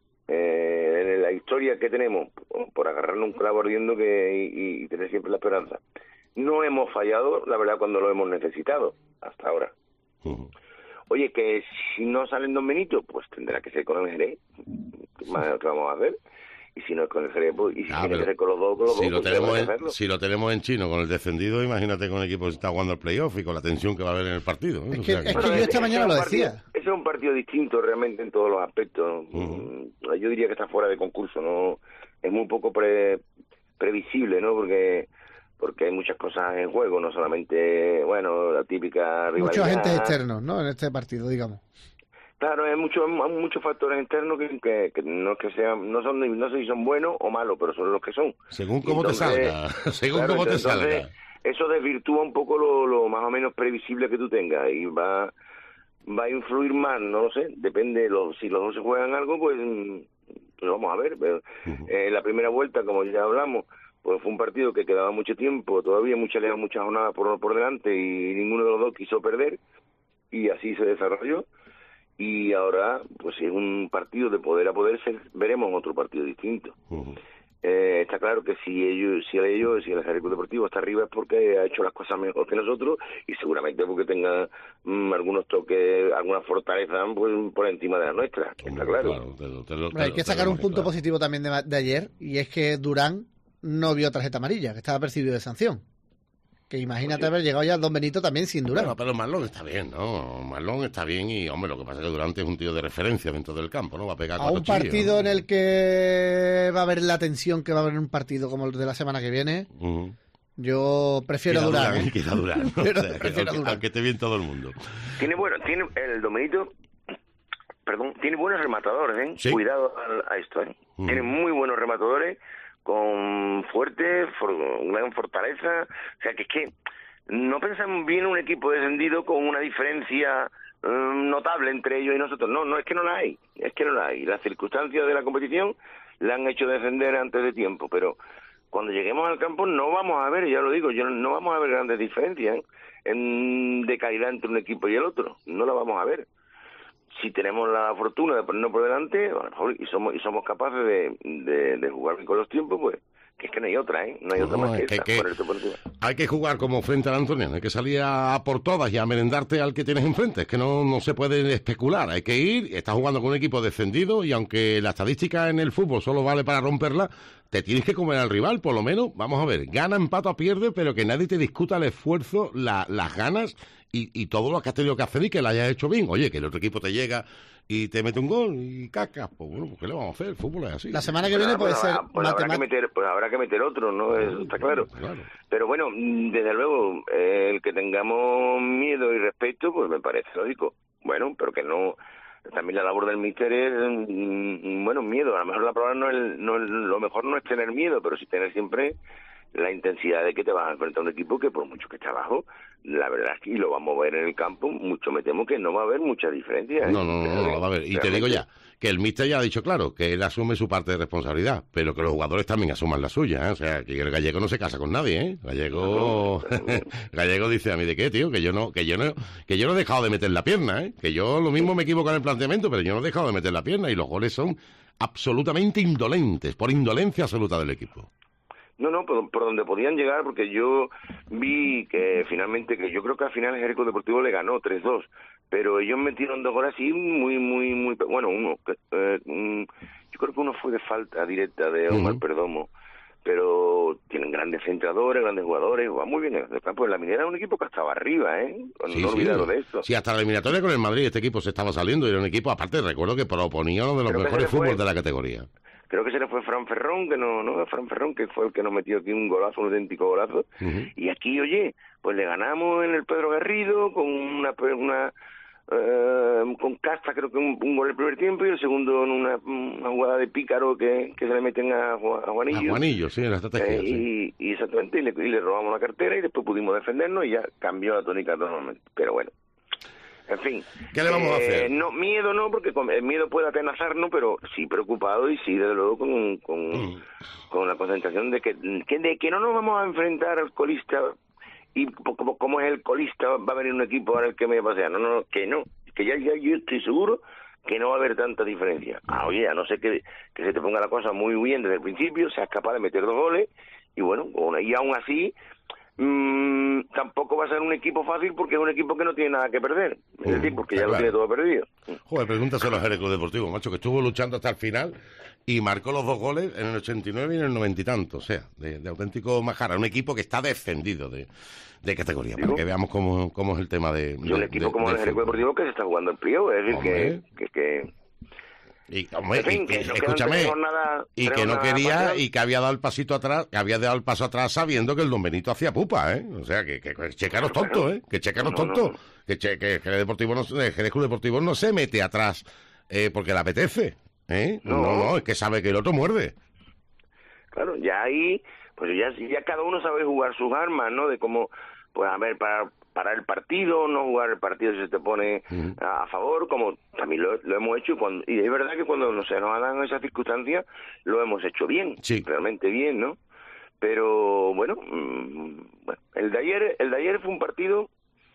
Eh, en la historia que tenemos, por agarrarnos un clavo ardiendo que, y, y tener siempre la esperanza, no hemos fallado, la verdad, cuando lo hemos necesitado, hasta ahora. Uh-huh. Oye, que si no salen Don Benito, pues tendrá que ser con el Jerez, ¿qué más que vamos a hacer? Y si no es con el Jerez, pues, y si ah, tiene que ser con los dos, con los si dos, lo pues tenemos en, si lo tenemos en chino con el descendido, imagínate con el equipo que está jugando el playoff y con la tensión que va a haber en el partido. ¿eh? Es que, o sea, es que, que yo esta mañana lo decía. Partido, ese es un partido distinto realmente en todos los aspectos. Uh-huh. Yo diría que está fuera de concurso, no es muy poco pre, previsible, ¿no? Porque porque hay muchas cosas en juego, no solamente, bueno, la típica rivalidad. Muchos agentes externos, ¿no? En este partido, digamos. Claro, hay muchos muchos factores internos que, que, que no que sean no son no sé si son buenos o malos, pero son los que son. Según cómo entonces, te salga, según claro, cómo te entonces, salga. Eso desvirtúa un poco lo, lo más o menos previsible que tú tengas y va va a influir más, no lo sé, depende lo, si los dos se juegan algo, pues, pues vamos a ver. Pero, uh-huh. eh, la primera vuelta, como ya hablamos, pues fue un partido que quedaba mucho tiempo, todavía muchas muchas jornadas por por delante y ninguno de los dos quiso perder y así se desarrolló. Y ahora, pues es un partido de poder a poder, ser, veremos otro partido distinto. Uh-huh. Eh, está claro que si ellos, si ellos, si el Ejército Deportivo está arriba es porque ha hecho las cosas mejor que nosotros y seguramente porque tenga mmm, algunos toques, alguna fortaleza pues, por encima de la nuestra. Está Hombre, claro. claro te lo, te lo, te Hay que sacar un punto claro. positivo también de, de ayer y es que Durán no vio tarjeta amarilla, que estaba percibido de sanción. Que imagínate haber llegado ya Don Benito también sin Durán. Bueno, pero Marlon está bien, ¿no? Marlon está bien y, hombre, lo que pasa es que Durante es un tío de referencia dentro del campo, ¿no? Va a pegar a un partido chillos, ¿no? En el que va a haber la tensión que va a haber en un partido como el de la semana que viene. Uh-huh. Yo prefiero queda Durán. Durán, ¿eh? Queda Durán, ¿no? Pero, o sea, que, aunque, Durán. Aunque esté bien todo el mundo. Tiene bueno, tiene el Don Benito, perdón, tiene buenos rematadores, ¿eh? ¿Sí? Cuidado a, a esto, ¿eh? Uh-huh. Tiene muy buenos rematadores con fuerte, for, gran fortaleza, o sea que es que no pensamos bien un equipo descendido con una diferencia um, notable entre ellos y nosotros. No, no es que no la hay, es que no la hay. Las circunstancias de la competición la han hecho descender antes de tiempo, pero cuando lleguemos al campo no vamos a ver, ya lo digo, yo no vamos a ver grandes diferencias, ¿eh? en, de calidad entre un equipo y el otro, no la vamos a ver. Si tenemos la fortuna de ponernos por delante, a lo mejor, y somos y somos capaces de, de, de jugar con los tiempos, pues que es que no hay otra, ¿eh? No hay otra No, más es que, que- esa, que- ponerte por encima. Hay que jugar como frente al Antoniano, hay que salir a por todas y a merendarte al que tienes enfrente. Es que no, no se puede especular, hay que ir, estás jugando con un equipo descendido y aunque la estadística en el fútbol solo vale para romperla, te tienes que comer al rival, por lo menos, vamos a ver, gana, empata o pierde, pero que nadie te discuta el esfuerzo, la- las ganas y, y todo lo que has tenido que hacer y que lo hayas hecho bien. Oye, que el otro equipo te llega y te mete un gol y cacas, pues bueno, pues ¿qué le vamos a hacer? El fútbol es así. La semana que Bueno, viene puede pues ser habrá- pues habrá que matemática. meter, pues habrá que meter otro, ¿no? Eso está claro. Claro. Pero bueno, mm, desde luego, eh, el que tengamos miedo y respeto, pues me parece lógico. Bueno, pero que no... También la labor del míster es, mm, bueno, miedo. A lo mejor la palabra no es, no es- lo mejor no es tener miedo, pero sí tener siempre la intensidad de que te vas a enfrentar a un equipo que por mucho que esté abajo, la verdad es que y lo vamos a ver en el campo, mucho me temo que no va a haber mucha diferencia. ¿eh? No, no, no, no, no, a ver, y te digo ya, que el míster ya ha dicho claro, que él asume su parte de responsabilidad, pero que los jugadores también asuman la suya, ¿eh? O sea, que el gallego no se casa con nadie, ¿eh? Gallego, gallego dice a mí, ¿de qué, tío? Que yo no, que yo no, que yo no he dejado de meter la pierna, ¿eh? Que yo lo mismo me equivoco en el planteamiento, pero yo no he dejado de meter la pierna y los goles son absolutamente indolentes, por indolencia absoluta del equipo. No, no, por, por donde podían llegar, porque yo vi que finalmente, que yo creo que al final el Jericó Deportivo le ganó tres dos, pero ellos metieron dos goles así muy, muy, muy... Bueno, uno, que, eh, un- yo creo que uno fue de falta directa de Omar Ujú. Perdomo, pero tienen grandes centradores, grandes jugadores, va muy bien en el campo. La Minera es un equipo que estaba arriba, ¿eh? No Sí, no sí. olvidaros de esto. Sí, hasta la eliminatoria con el Madrid este equipo se estaba saliendo y era un equipo, aparte recuerdo que proponía uno de los Creo que mejores se le fue. fútbol de la categoría. Creo que se le fue Fran Ferrón, que no, no, Fran Ferrón, que fue el que nos metió aquí un golazo, un auténtico golazo. Ujú. Y aquí, oye, pues le ganamos en el Pedro Garrido con una, una eh, con Casta, creo que un, un gol el primer tiempo y el segundo en una, una jugada de pícaro que, que se le meten a, Ju- a Juanillo. A Juanillo, sí, en la estrategia, Eh, sí. y, y exactamente, y le, y le robamos la cartera y después pudimos defendernos y ya cambió la tónica totalmente. Pero bueno, en fin. ¿Qué le vamos a Eh, hacer? No, miedo no, porque con- el miedo puede atenazarnos, pero sí preocupado y sí, desde luego, con, con, Mm. con la concentración de que, que, de que no nos vamos a enfrentar al colista y po- como, como es el colista, va a venir un equipo ahora el que me pasea. No, no, no, que no, que ya, ya yo estoy seguro que no va a haber tanta diferencia. Ah, oye, a no ser que, que se te ponga la cosa muy bien desde el principio, seas capaz de meter dos goles y bueno, bueno, y aún así mmm, tampoco va a ser un equipo fácil porque es un equipo que no tiene nada que perder, es decir, porque ya está lo tiene claro. todo perdido. Joder, pregúntaselo a Jerez Club Deportivo, macho, que estuvo luchando hasta el final y marcó los dos goles en el ochenta y nueve y en el noventa y tanto, o sea, de, de auténtico majara, un equipo que está descendido de, de categoría, para Digo. que veamos cómo, cómo es el tema de... Y un de- equipo de- como del el Jerez fútbol. Deportivo que se está jugando el pliego, es decir, Hombre. que, que, que Y, hombre, en fin, y- que y- nos quedan escúchame, tres jornadas- y tres que no jornadas quería para y que había dado el pasito atrás, que había dado el paso atrás sabiendo que el Don Benito hacía pupa, ¿eh? O sea, que, que, que checaros tonto, ¿eh? Que checaros No, no, tonto, no. que, che, que Jerez Deportivo no, se- Jerez Club Deportivo no se mete atrás eh, porque le apetece, ¿eh? No. No. no, es que sabe que el otro muerde. Claro, ya ahí, pues ya, ya cada uno sabe jugar sus armas, ¿no? De cómo, pues a ver, para, para el partido, no jugar el partido si se te pone Ujú. a, a favor, como también lo, lo hemos hecho, y, cuando, y es verdad que cuando no se nos dan esas circunstancias, lo hemos hecho bien, Sí. realmente bien, ¿no? Pero bueno, mmm, bueno, el de ayer, el de ayer fue un partido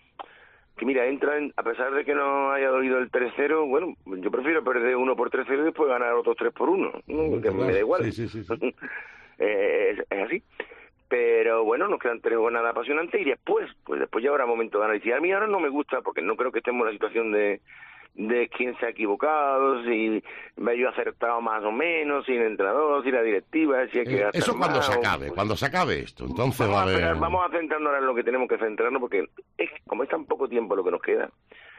que mira, entra en, a pesar de que no haya dolido el tres cero, bueno, yo prefiero perder uno por tres cero y después ganar otros tres por uno, ¿no? Que me da igual. Sí, sí, sí, sí. Eh, es, es así. Pero bueno, nos quedan tres jornadas apasionantes y después, pues después ya habrá momento de análisis. A mí ahora no me gusta porque no creo que estemos en la situación de de quién se ha equivocado, si me yo acertado más o menos, si el entrenador, si la directiva, si hay que Eh, gastar Eso cuando más, se o- acabe, pues, cuando se acabe esto, entonces vamos va a a, haber... esperar, vamos a centrarnos ahora en lo que tenemos que centrarnos porque es, como es tan poco tiempo lo que nos queda,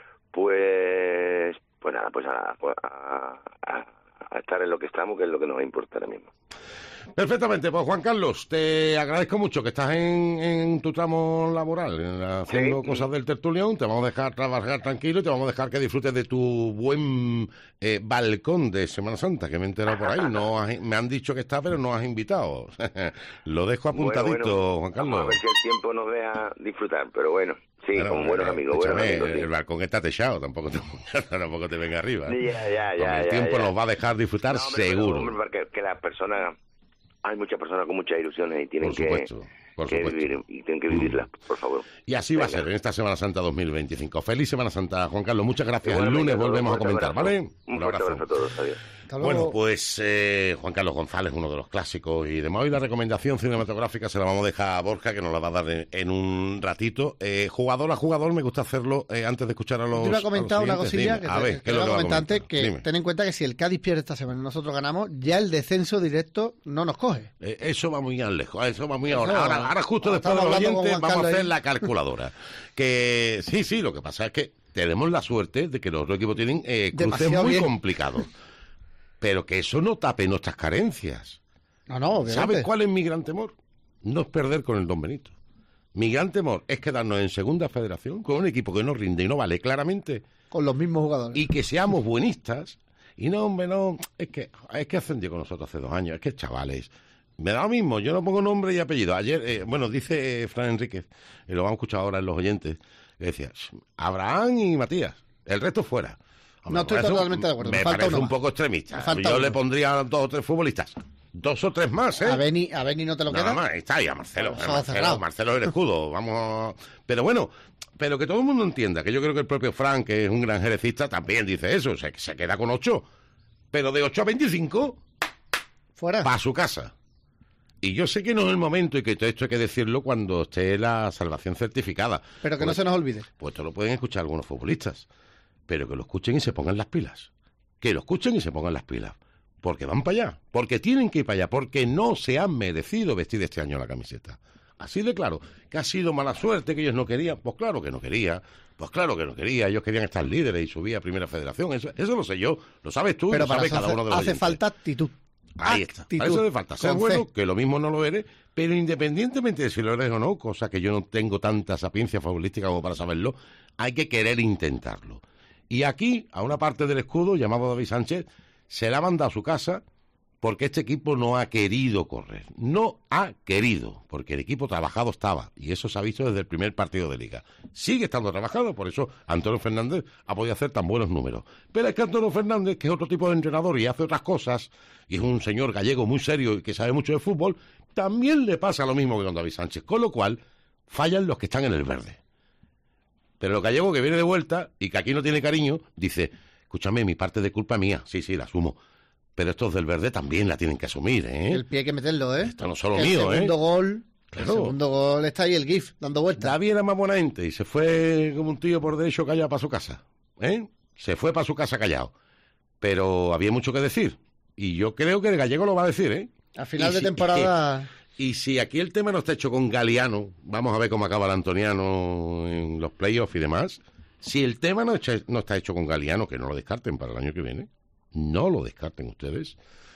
pues pues nada, pues a, a, a, a estar en lo que estamos, que es lo que nos importa ahora mismo. Perfectamente, pues Juan Carlos, te agradezco mucho que estás en, en tu tramo laboral, en- haciendo Sí. cosas del tertulión, te vamos a dejar trabajar tranquilo y te vamos a dejar que disfrutes de tu buen eh, balcón de Semana Santa, que me he enterado por ahí, no has- me han dicho que está, pero no has invitado. Lo dejo apuntadito, Bueno, bueno, Juan vamos a Carlos. ver si el tiempo nos deja disfrutar, pero bueno, sí, Bueno, con buenos eh, amigos, buenos escúchame, amigos. sí. el balcón está techado, tampoco te, tampoco te venga arriba. ¿eh? Ya, ya, Con ya, el ya, tiempo ya. nos va a dejar disfrutar No, hombre, seguro. pero, hombre, porque que las personas, hay muchas personas con muchas ilusiones y tienen Por que, supuesto, por que supuesto. vivir y tienen que vivirlas, por favor. Y así va a Venga. ser en esta Semana Santa dos mil veinticinco. Feliz Semana Santa, Juan Carlos. Muchas gracias. El Igualmente, lunes a todos, volvemos a fuerte comentar, abrazo. ¿vale? Un, Un fuerte abrazo. abrazo a todos, adiós. Bueno, pues eh, Juan Carlos González, uno de los clásicos y demás. Hoy la recomendación cinematográfica se la vamos a dejar a Borja, que nos la va a dar en, en un ratito. Eh, jugador a jugador, me gusta hacerlo eh, antes de escuchar a los. Yo iba a comentar una cosilla Dime, que, a te, ver, que ¿qué es lo iba que a va a comentar antes, comentar? que Dime. ten en cuenta que si el Cádiz pierde esta semana y nosotros ganamos, ya el descenso directo no nos coge. Eh, eso va muy lejos, eso va muy ahora. Eso, Ahora, ahora justo ahora después de estamos los hablando con oyentes, Juan vamos a Carlos hacer ahí. la calculadora. Que sí, sí, lo que pasa es que tenemos la suerte de que los otros equipos tienen eh, cruces Demasiado muy bien. complicados. Pero que eso no tape nuestras carencias. No, no, obviamente. ¿Sabes cuál es mi gran temor? No es perder con el Don Benito. Mi gran temor es quedarnos en segunda federación con un equipo que no rinde y no vale claramente Con los mismos jugadores. y que seamos buenistas. Y no, hombre, no, es que es que ascendió con nosotros hace dos años, es que chavales, me da lo mismo, yo no pongo nombre y apellido. Ayer, eh, bueno, dice eh, Fran Enríquez, y lo vamos a escuchar ahora en los oyentes, que decía, Abraham y Matías, el resto fuera. Hombre, No estoy me parece totalmente un- de acuerdo, Me me falta parece uno un más. poco extremista. Me falta Yo uno. le pondría dos o tres futbolistas. Dos o tres más, ¿eh? A Beni, a Beni no te lo Nada queda. más, ahí está, y a Marcelo. Eso eh, va Marcelo, cerrado. Marcelo el escudo, vamos. Pero bueno, pero que todo el mundo entienda, que yo creo que el propio Frank, que es un gran jerecista, también dice eso, se, se queda con ocho. Pero de ocho a veinticinco, Fuera. para su casa. Y yo sé que no es el momento y que todo esto hay que decirlo cuando esté la salvación certificada. Pero que no Pues- se nos olvide. Pues esto lo pueden escuchar algunos futbolistas. Pero que lo escuchen y se pongan las pilas. Que lo escuchen y se pongan las pilas. Porque van para allá. Porque tienen que ir para allá. Porque no se han merecido vestir este año la camiseta. Así de claro. Que ha sido mala suerte, que ellos no querían. Pues claro que no quería. Pues claro que no quería. Ellos querían estar líderes y subir a Primera Federación. Eso, eso lo sé yo. Lo sabes tú y Pero lo para sabe eso cada hace, uno de los hace oyentes. falta actitud. Ahí está. Actitud. Para eso hace falta ser Con bueno, C. que lo mismo no lo eres, pero independientemente de si lo eres o no, cosa que yo no tengo tanta sapiencia futbolística como para saberlo, hay que querer intentarlo. Y aquí, a una parte del escudo, llamado David Sánchez, se la ha mandado a su casa porque este equipo no ha querido correr. No ha querido, porque el equipo trabajado estaba, y eso se ha visto desde el primer partido de Liga. Sigue estando trabajado, por eso Antonio Fernández ha podido hacer tan buenos números. Pero es que Antonio Fernández, que es otro tipo de entrenador y hace otras cosas, y es un señor gallego muy serio y que sabe mucho de fútbol, también le pasa lo mismo que con David Sánchez, con lo cual fallan los que están en el verde. Pero el gallego que viene de vuelta y que aquí no tiene cariño, dice, escúchame, mi parte de culpa es mía, sí, sí, la asumo. Pero estos del verde también la tienen que asumir, ¿eh? El pie hay que meterlo, ¿eh? Esto no es solo Que mío, el segundo ¿eh? gol, Claro. el segundo gol está ahí el GIF, dando vueltas. David era más buena gente y se fue como un tío por derecho callado para su casa, ¿eh? Se fue para su casa callado. Pero había mucho que decir. Y yo creo que el gallego lo va a decir, ¿eh? A final Y de si- temporada... Y si aquí el tema no está hecho con Galeano, vamos a ver cómo acaba el Antoniano en los playoffs y demás. Si el tema no, echa- no está hecho con Galeano, que no lo descarten para el año que viene, no lo descarten ustedes.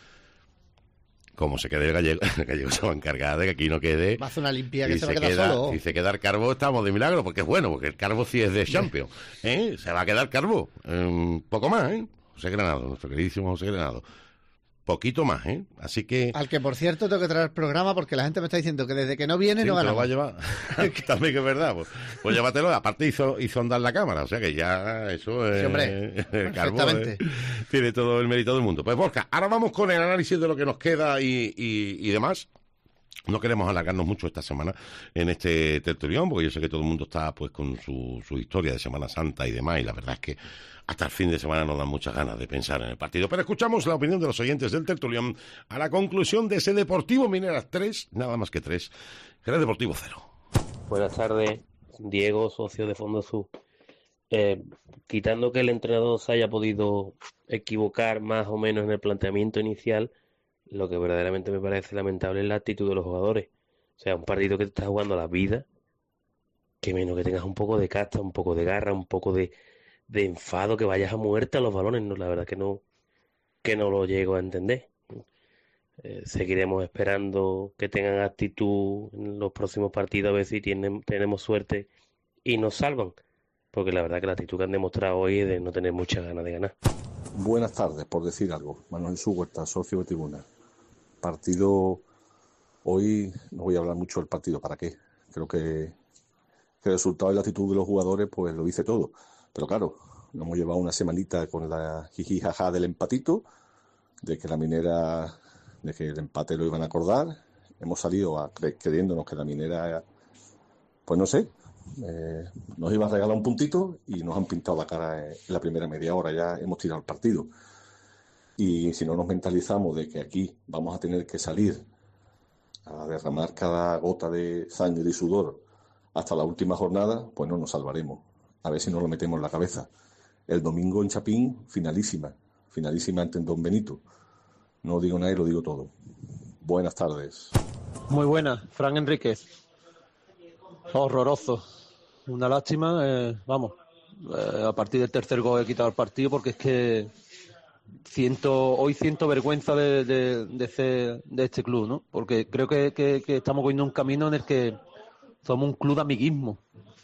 Como se quede el gallego, el gallego se va a encargar de que aquí no quede. Va a hacer una limpia que Si se va a se quedar queda, solo. si se queda el Carbo, estamos de milagro, porque es bueno, porque el Carbo sí es de Champions. ¿eh? Se va a quedar Carbo. Un poco más, ¿eh? José Granado, nuestro queridísimo José Granado. Poquito más, ¿eh? Así que. Al que, por cierto, tengo que traer programa porque la gente me está diciendo que desde que no viene Sí, no te lo ganamos. va a llevar. También que es verdad. Pues, pues llévatelo. Aparte hizo, hizo andar la cámara. O sea que ya eso es... Sí, hombre. el Carbo, Perfectamente. eh, tiene todo el mérito del mundo. Pues Borja, ahora vamos con el análisis de lo que nos queda y, y, y demás. No queremos alargarnos mucho esta semana en este tertulión, porque yo sé que todo el mundo está pues con su, su historia de Semana Santa y demás, y la verdad es que hasta el fin de semana nos dan muchas ganas de pensar en el partido. Pero escuchamos la opinión de los oyentes del tertulión a la conclusión de ese Deportivo Mineras tres, nada más que tres, Jerez Deportivo cero. Buenas tardes, Diego, socio de Fondo Sur. Eh, quitando que el entrenador se haya podido equivocar más o menos en el planteamiento inicial, lo que verdaderamente me parece lamentable es la actitud de los jugadores. O sea, un partido que te estás jugando a la vida, que menos que tengas un poco de casta, un poco de garra, un poco de, de enfado, que vayas a muerte a los balones. No, la verdad que no, que no lo llego a entender. Eh, seguiremos esperando que tengan actitud en los próximos partidos, a ver si tienen, tenemos suerte y nos salvan. Porque la verdad que la actitud que han demostrado hoy es de no tener muchas ganas de ganar. Buenas tardes, por decir algo. Manuel Jesús Huerta, socio de Tribuna. Partido, hoy no voy a hablar mucho del partido, ¿para qué? Creo que, que el resultado y la actitud de los jugadores pues lo dice todo. Pero claro, nos hemos llevado una semanita con la jiji jaja del empatito, de que la Minera, de que el empate lo iban a acordar. Hemos salido a, cre- creyéndonos que la Minera, pues no sé, Eh, nos iban a regalar un puntito y nos han pintado la cara en la primera media hora, ya hemos tirado el partido. Y si no nos mentalizamos de que aquí vamos a tener que salir a derramar cada gota de sangre y sudor hasta la última jornada, pues no nos salvaremos. A ver si nos lo metemos en la cabeza. El domingo en Chapín, finalísima, finalísima ante Don Benito. No digo nada y lo digo todo. Buenas tardes. Muy buenas, Fran Enríquez. Horroroso. Una lástima, eh, vamos, eh, a partir del tercer gol he quitado el partido porque es que siento, hoy siento vergüenza de, de, de, ese, de este club, ¿no? Porque creo que, que, que estamos cogiendo un camino en el que somos un club de amiguismo.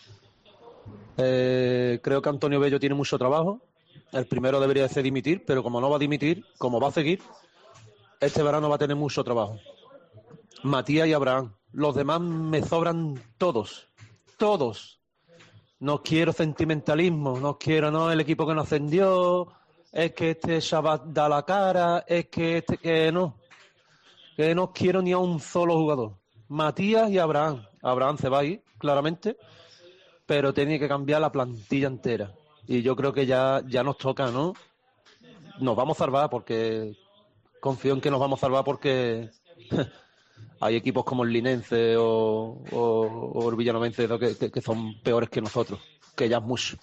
Eh, creo que Antonio Bello tiene mucho trabajo. El primero debería ser dimitir, pero como no va a dimitir, como va a seguir, este verano va a tener mucho trabajo. Matías y Abraham. Los demás me sobran todos. Todos. No quiero sentimentalismo, no quiero, no, el equipo que nos ascendió, es que este Shabbat da la cara, es que este, que no. Que no quiero ni a un solo jugador. Matías y Abraham. Abraham se va a ir, claramente, pero tiene que cambiar la plantilla entera. Y yo creo que ya, ya nos toca, ¿no? Nos vamos a salvar porque... Confío en que nos vamos a salvar porque... Hay equipos como el Linense o, o, o el Villanovense que, que, que son peores que nosotros, que ya es mucho.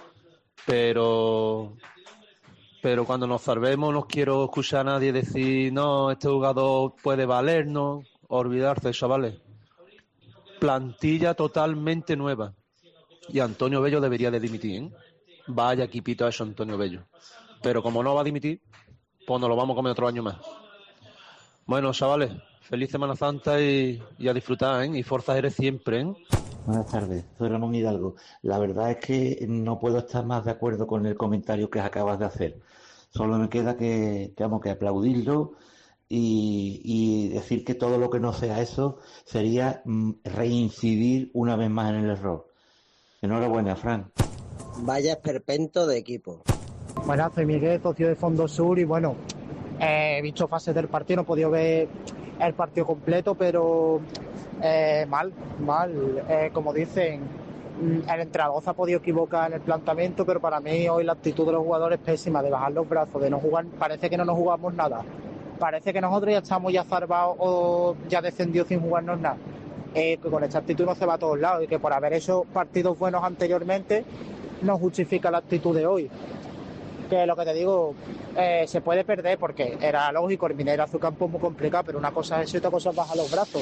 Pero pero cuando nos salvemos no quiero escuchar a nadie decir no, este jugador puede valernos, olvidarse, chavales. Plantilla totalmente nueva. Y Antonio Bello debería de dimitir, ¿eh? Vaya equipito a eso Antonio Bello. Pero como no va a dimitir, pues nos lo vamos a comer otro año más. Bueno, chavales, feliz Semana Santa y, y a disfrutar, ¿eh? Y Forza Jerez siempre, ¿eh? Buenas tardes, soy Ramón Hidalgo. La verdad es que no puedo estar más de acuerdo con el comentario que acabas de hacer. Solo me queda que, que, vamos, que aplaudirlo y, y decir que todo lo que no sea eso sería mm, reincidir una vez más en el error. Enhorabuena, Fran. Vaya esperpento de equipo. Buenas, soy Miguel, socio de Fondo Sur y bueno, eh, he visto fases del partido, no he podido ver el partido completo, pero eh, mal, mal. Eh, como dicen, el entrenador se ha podido equivocar en el planteamiento, pero para mí hoy la actitud de los jugadores es pésima, de bajar los brazos, de no jugar, parece que no nos jugamos nada. Parece que nosotros ya estamos ya salvados o ya descendidos sin jugarnos nada. Eh, que con esta actitud no se va a todos lados y que por haber hecho partidos buenos anteriormente no justifica la actitud de hoy. Que lo que te digo, eh, se puede perder porque era lógico, el Minera su campo es muy complicado, pero una cosa es eso y otra cosa es bajar los brazos.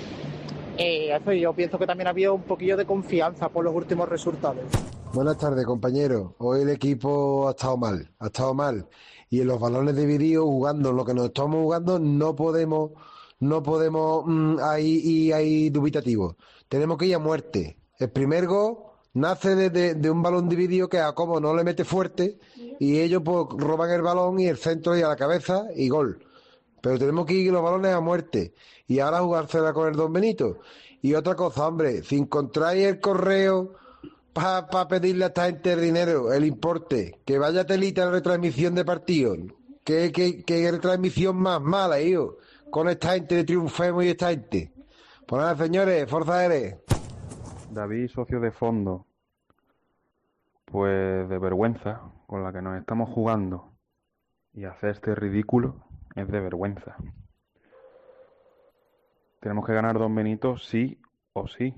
Y eso, yo pienso que también había un poquillo de confianza por los últimos resultados. Buenas tardes, compañeros. Hoy el equipo ha estado mal, ha estado mal. Y en los balones divididos, jugando lo que nos estamos jugando, no podemos, no podemos mmm, ahí y ahí dubitativos. Tenemos que ir a muerte. El primer gol nace de, de, de un balón dividido que a Jacobo no le mete fuerte y ellos pues roban el balón y el centro y a la cabeza y gol. Pero tenemos que ir los balones a muerte y ahora jugársela con el Don Benito. Y otra cosa, hombre, si encontráis el correo para pa pedirle a esta gente el dinero, el importe, que vaya telita la retransmisión de partido, que, que, que retransmisión más mala, hijo, con esta gente de Triunfemos y esta gente. Pues nada, señores, Forza Jerez. David, socio de fondo. Pues de vergüenza con la que nos estamos jugando y hacer este ridículo es de vergüenza. Tenemos que ganar Don Benito sí o sí.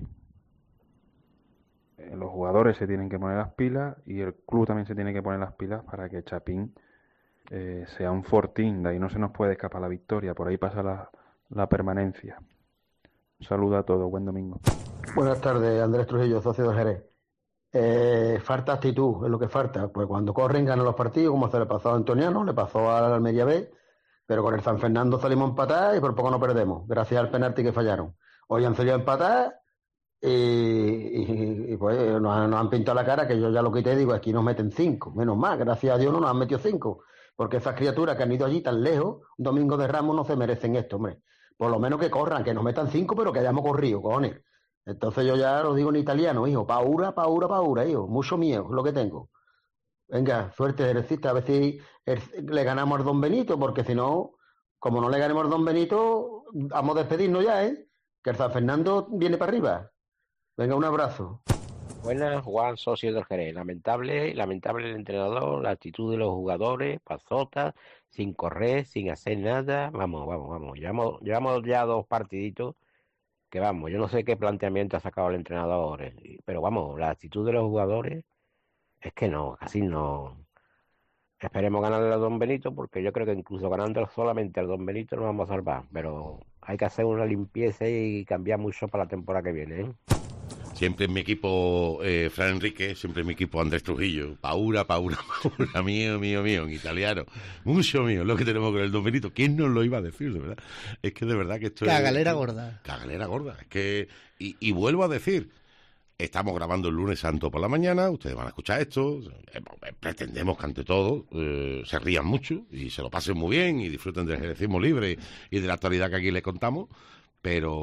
Eh, los jugadores se tienen que poner las pilas y el club también se tiene que poner las pilas para que Chapín eh, sea un fortín. De ahí no se nos puede escapar la victoria. Por ahí pasa la, la permanencia. Un saludo a todos. Buen domingo. Buenas tardes, Andrés Trujillo, socio de Jerez. Eh, falta actitud, es lo que falta. Pues cuando corren ganan los partidos, como se le pasó a Antoniano, le pasó a la Almería B, pero con el San Fernando salimos a empatar y por poco no perdemos, gracias al penalti que fallaron. Hoy han salido a empatar y, y, y pues nos, nos han pintado la cara, que yo ya lo quité y digo, aquí nos meten cinco, menos mal, gracias a Dios no nos han metido cinco, porque esas criaturas que han ido allí tan lejos, un domingo de Ramos, no se merecen esto, hombre. Por lo menos que corran, que nos metan cinco, pero que hayamos corrido, cojones. Entonces yo ya lo digo en italiano, hijo, paura, paura, paura, hijo, mucho miedo es lo que tengo. Venga, suerte, Jerecista, a ver si le ganamos al Don Benito, porque si no, como no le ganemos al Don Benito, vamos a despedirnos ya, ¿eh? Que el San Fernando viene para arriba. Venga, un abrazo. Buenas, Juan, socio del Jerez. Lamentable, lamentable el entrenador, la actitud de los jugadores, Pazota, sin correr, sin hacer nada. Vamos, vamos, vamos. Llevamos, llevamos ya dos partiditos que vamos, yo no sé qué planteamiento ha sacado el entrenador, eh, pero vamos, la actitud de los jugadores es que no, casi no. Esperemos ganarle a Don Benito, porque yo creo que incluso ganando solamente al Don Benito nos vamos a salvar, pero hay que hacer una limpieza y cambiar mucho para la temporada que viene, ¿eh? Siempre en mi equipo, eh, Fran Enrique, siempre en mi equipo Andrés Trujillo, Paura, Paura, Paura, mío, mío, mío, en italiano, mucho mío, lo que tenemos con el Don Benito. ¿Quién nos lo iba a decir, de verdad? Es que de verdad que esto Cagalera es... gorda. Cagalera gorda, es que... Y, y vuelvo a decir, estamos grabando el lunes santo por la mañana, ustedes van a escuchar esto, eh, pretendemos que ante todo eh, se rían mucho y se lo pasen muy bien y disfruten del ejercicio libre y de la actualidad que aquí les contamos. Pero,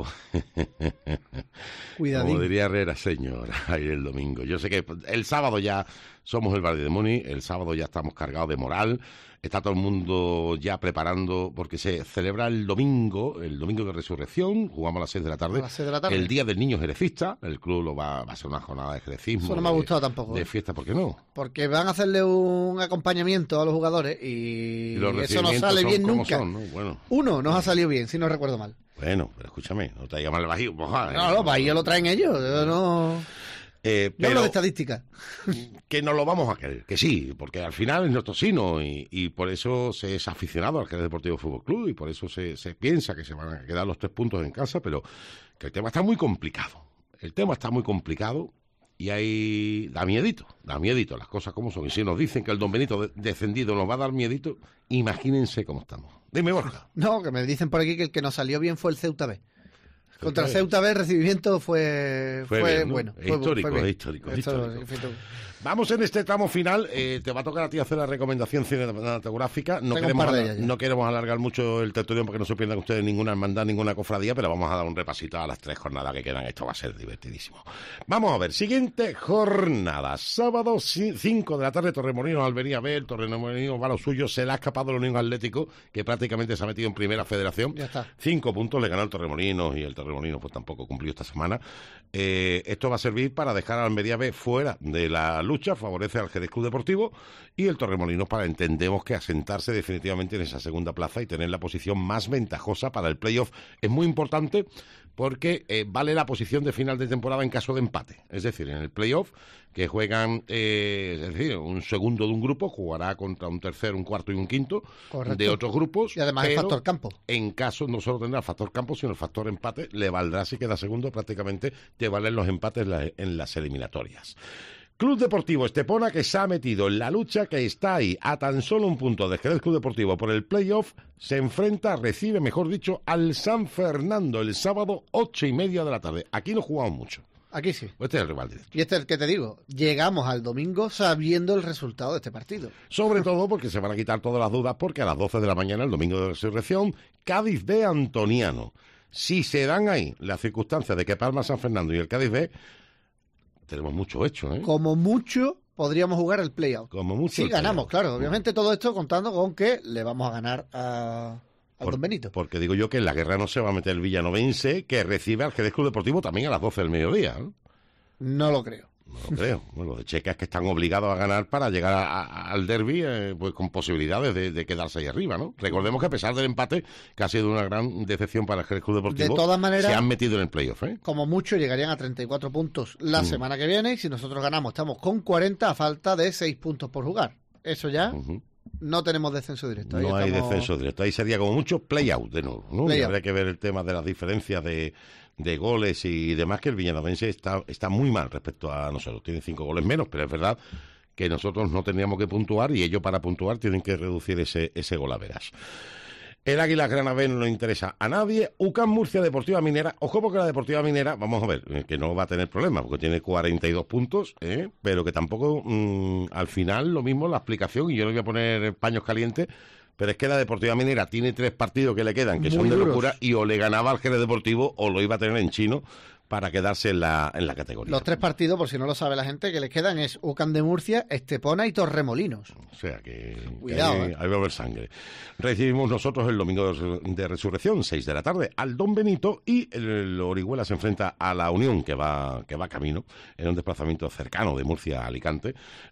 Cuidadín. Como diría Herrera, señor, ahí el domingo. Yo sé que el sábado ya somos el Valle de Muni, el sábado ya estamos cargados de moral, está todo el mundo ya preparando, porque se celebra el domingo, el domingo de resurrección, jugamos a las seis de la tarde, A las seis de la tarde. el Día del Niño Jerecista, el club lo va, va a ser una jornada de jerecismo. Eso no me ha de- gustado tampoco. De fiesta, ¿por qué no? Porque van a hacerle un acompañamiento a los jugadores y, Y los eso no recibimientos sale son bien como nunca. son, ¿no? Bueno, Uno nos ha salido bien, si no recuerdo mal. bueno, pero escúchame, no te llamas el bajío. moja, No, eh. los bahíos lo traen ellos. Yo no. Eh, Yo hablo pero de estadística. que nos lo vamos a creer, que sí, porque al final es nuestro sino y, y por eso se es aficionado al Jerez Deportivo Fútbol Club y por eso se, se piensa que se van a quedar los tres puntos en casa, pero que el tema está muy complicado. El tema está muy complicado y hay da miedito, da miedito las cosas como son. Y si nos dicen que el Don Benito de- descendido nos va a dar miedito, imagínense cómo estamos. Dime, Borja. No, que me dicen por aquí que el que nos salió bien fue el Ceuta B. Contra el Ceuta B. Ceuta B el recibimiento fue, Fue fue bien, ¿no? bueno. Es fue- histórico, fue bien. es histórico, es Esto- histórico. Vamos en este tramo final, eh, te va a tocar a ti hacer la recomendación cinematográfica. No Tengo un queremos, par de alar- ellas ya. no queremos alargar mucho el tertulión porque no se pierdan ustedes ninguna hermandad, ninguna cofradía, pero vamos a dar un repasito a las tres jornadas que quedan. Esto va a ser divertidísimo. Vamos a ver, siguiente jornada. Sábado cinco de la tarde, Torremolinos Almería B, el Torremolinos va a lo suyo, se le ha escapado el Unión Atlético, que prácticamente se ha metido en primera federación. Ya está. Cinco puntos le ganó el Torremolinos y el Torremolinos pues tampoco cumplió esta semana. Eh, esto va a servir para dejar al Almería B fuera de la lucha, favorece al Jerez Club Deportivo y el Torremolinos para, entendemos, que asentarse definitivamente en esa segunda plaza y tener la posición más ventajosa para el playoff. Es muy importante porque eh, vale la posición de final de temporada en caso de empate. Es decir, en el playoff, que juegan, eh, es decir, un segundo de un grupo jugará contra un tercero, un cuarto y un quinto Correcto. de otros grupos. Y además el pero factor campo. En caso, no solo tendrá el factor campo, sino el factor empate, le valdrá, si queda segundo, prácticamente te valen los empates en, la- en las eliminatorias. Club Deportivo Estepona, que se ha metido en la lucha, que está ahí a tan solo un punto de Jerez Club Deportivo por el playoff, se enfrenta, recibe, mejor dicho, al San Fernando el sábado, ocho y media de la tarde. Aquí no jugamos mucho. Aquí sí. Este es el rival directo. Y este es el que te digo. Llegamos al domingo sabiendo el resultado de este partido. Sobre todo porque se van a quitar todas las dudas, porque a las doce de la mañana, el domingo de resurrección, Cádiz B Antoniano. Si se dan ahí las circunstancias de que Palma San Fernando y el Cádiz B, tenemos mucho hecho, ¿eh? Como mucho podríamos jugar el playout. Como mucho. Sí, el ganamos, playoff. claro. Obviamente todo esto contando con que le vamos a ganar a, al Por- Don Benito. Porque digo yo que en la guerra no se va a meter el villanovense, que recibe al Jerez Club Deportivo también a las doce del mediodía, ¿no? No lo creo. No lo creo. Bueno, los de Checa es que están obligados a ganar para llegar a- a- al derbi eh, pues con posibilidades de, de quedarse ahí arriba, ¿no? Recordemos que a pesar del empate, que ha sido una gran decepción para el Jerez Club Deportivo, De todas maneras- se han metido en el playoff, ¿eh? Como mucho llegarían a treinta y cuatro puntos la Mm. semana que viene. Y si nosotros ganamos, estamos con cuarenta a falta de seis puntos por jugar. Eso ya Ujú. no tenemos descenso directo. Ahí No hay estamos- descenso directo. Ahí sería como mucho play-out de nuevo, ¿no? Y Play-out. habría que ver el tema de las diferencias de, de goles y demás, que el villanovense está, está muy mal respecto a nosotros. Tiene cinco goles menos, pero es verdad que nosotros no tendríamos que puntuar y ellos, para puntuar, tienen que reducir ese, ese gol a veras. El Águila Grana B no le interesa a nadie. U C A M Murcia Deportiva Minera. Ojo, porque la Deportiva Minera, vamos a ver, eh, que no va a tener problemas, porque tiene cuarenta y dos puntos, ¿eh? Pero que tampoco, mm, al final, lo mismo la explicación, y yo le voy a poner paños calientes, pero es que la Deportiva Minera tiene tres partidos que le quedan, que Muy son de duros. locura, y o le ganaba al Jerez Deportivo o lo iba a tener en chino, para quedarse en la, en la categoría. Los tres partidos, por si no lo sabe la gente, que les quedan es U C A M de Murcia, Estepona y Torremolinos. O sea que, Cuidado, que ahí, ¿eh? ahí va a haber sangre. Recibimos nosotros el domingo de Resurrección, seis de la tarde, al Don Benito, y el Orihuela se enfrenta a la Unión, que va, que va camino, en un desplazamiento cercano de Murcia a Alicante,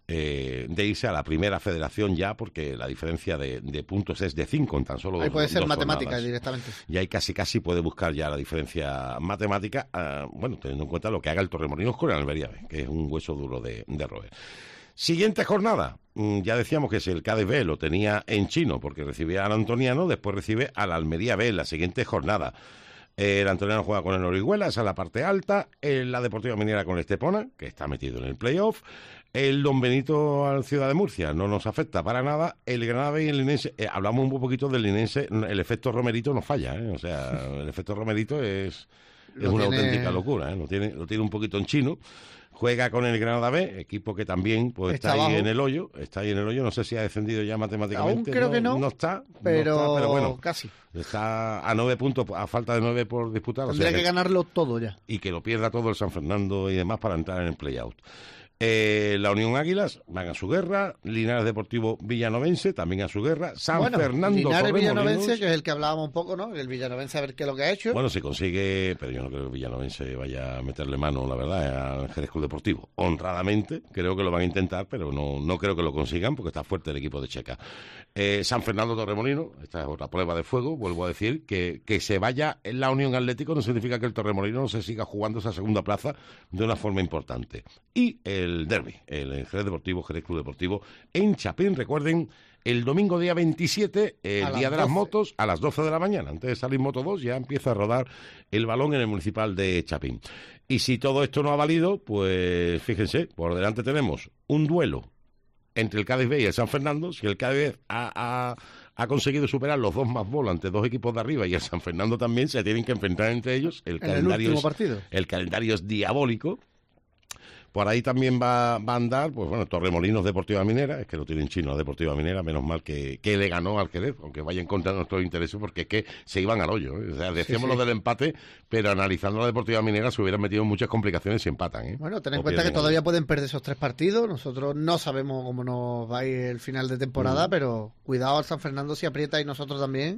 eh, de irse a la primera federación ya, porque la diferencia de, de puntos es de cinco en tan solo Ahí dos puede ser dos matemática jornadas. directamente. Y ahí casi casi puede buscar ya la diferencia matemática, uh, bueno, teniendo en cuenta lo que haga el Torremolinos con el Almería B, que es un hueso duro de, de roer. Siguiente jornada, mm, ya decíamos que si el Cádiz B lo tenía en chino porque recibía al Antoniano, después recibe al Almería B en la siguiente jornada. El Antoniano juega con el Orihuela, esa es la parte alta. El, la Deportiva Minera con el Estepona, que está metido en el playoff. El Don Benito al Ciudad de Murcia no nos afecta para nada. El Granada B y el Linense, eh, hablamos un poquito del Linense, el efecto Romerito no falla, ¿eh? O sea, el efecto Romerito es, es Lo una tiene- auténtica locura, ¿eh? Lo tiene, lo tiene un poquito en chino. Juega con el Granada B, equipo que también pues, está, Está ahí abajo. en el hoyo, está ahí en el hoyo, no sé si ha descendido ya matemáticamente. Aún creo que no, No está, pero, no está, pero bueno, casi. está a nueve puntos, a falta de nueve por disputar. o Tendría sea que ganarlo todo ya. y que lo pierda todo el San Fernando y demás para entrar en el play-out. Eh, la Unión Águilas van a su guerra, Linares Deportivo Villanovense también a su guerra, San bueno, Fernando Linares Torremolinos. Villanovense, que es el que hablábamos un poco, ¿no? El Villanovense a ver qué es lo que ha hecho. Bueno, se consigue, pero yo no creo que Villanovense vaya a meterle mano, la verdad, al Jerez Club Deportivo. Honradamente, creo que lo van a intentar, pero no, no creo que lo consigan porque está fuerte el equipo de Checa. Eh, San Fernando Torremolinos, esta es otra prueba de fuego, vuelvo a decir, que, que se vaya en la Unión Atlético no significa que el Torremolinos no se siga jugando esa segunda plaza de una forma importante. Y el derbi, el Jerez Deportivo, Jerez Club Deportivo, en Chapín, recuerden, el domingo día veintisiete, el A día las de las doce. motos, a las doce de la mañana. Antes de salir Moto dos, ya empieza a rodar el balón en el municipal de Chapín. Y si todo esto no ha valido, pues fíjense, por delante tenemos un duelo entre el Cádiz B y el San Fernando. Si el Cádiz B ha, ha, ha conseguido superar los dos más bolas ante dos equipos de arriba y el San Fernando también, se tienen que enfrentar entre ellos. El En el calendario último es, partido. el calendario es diabólico. Por ahí también va, va a andar, pues bueno, Torremolinos Deportiva Minera, es que lo tienen chino a Deportiva Minera, menos mal que, que le ganó al Jerez, aunque vaya en contra de nuestros intereses, porque es que se iban al hoyo, ¿eh? O sea, decíamos Sí, sí. lo del empate, pero analizando la Deportiva Minera se hubieran metido en muchas complicaciones si empatan, ¿eh? Bueno, ten en O cuenta que pierden todavía pueden perder esos tres partidos. Nosotros no sabemos cómo nos va a ir el final de temporada, Mm. pero cuidado al San Fernando si aprieta y nosotros también,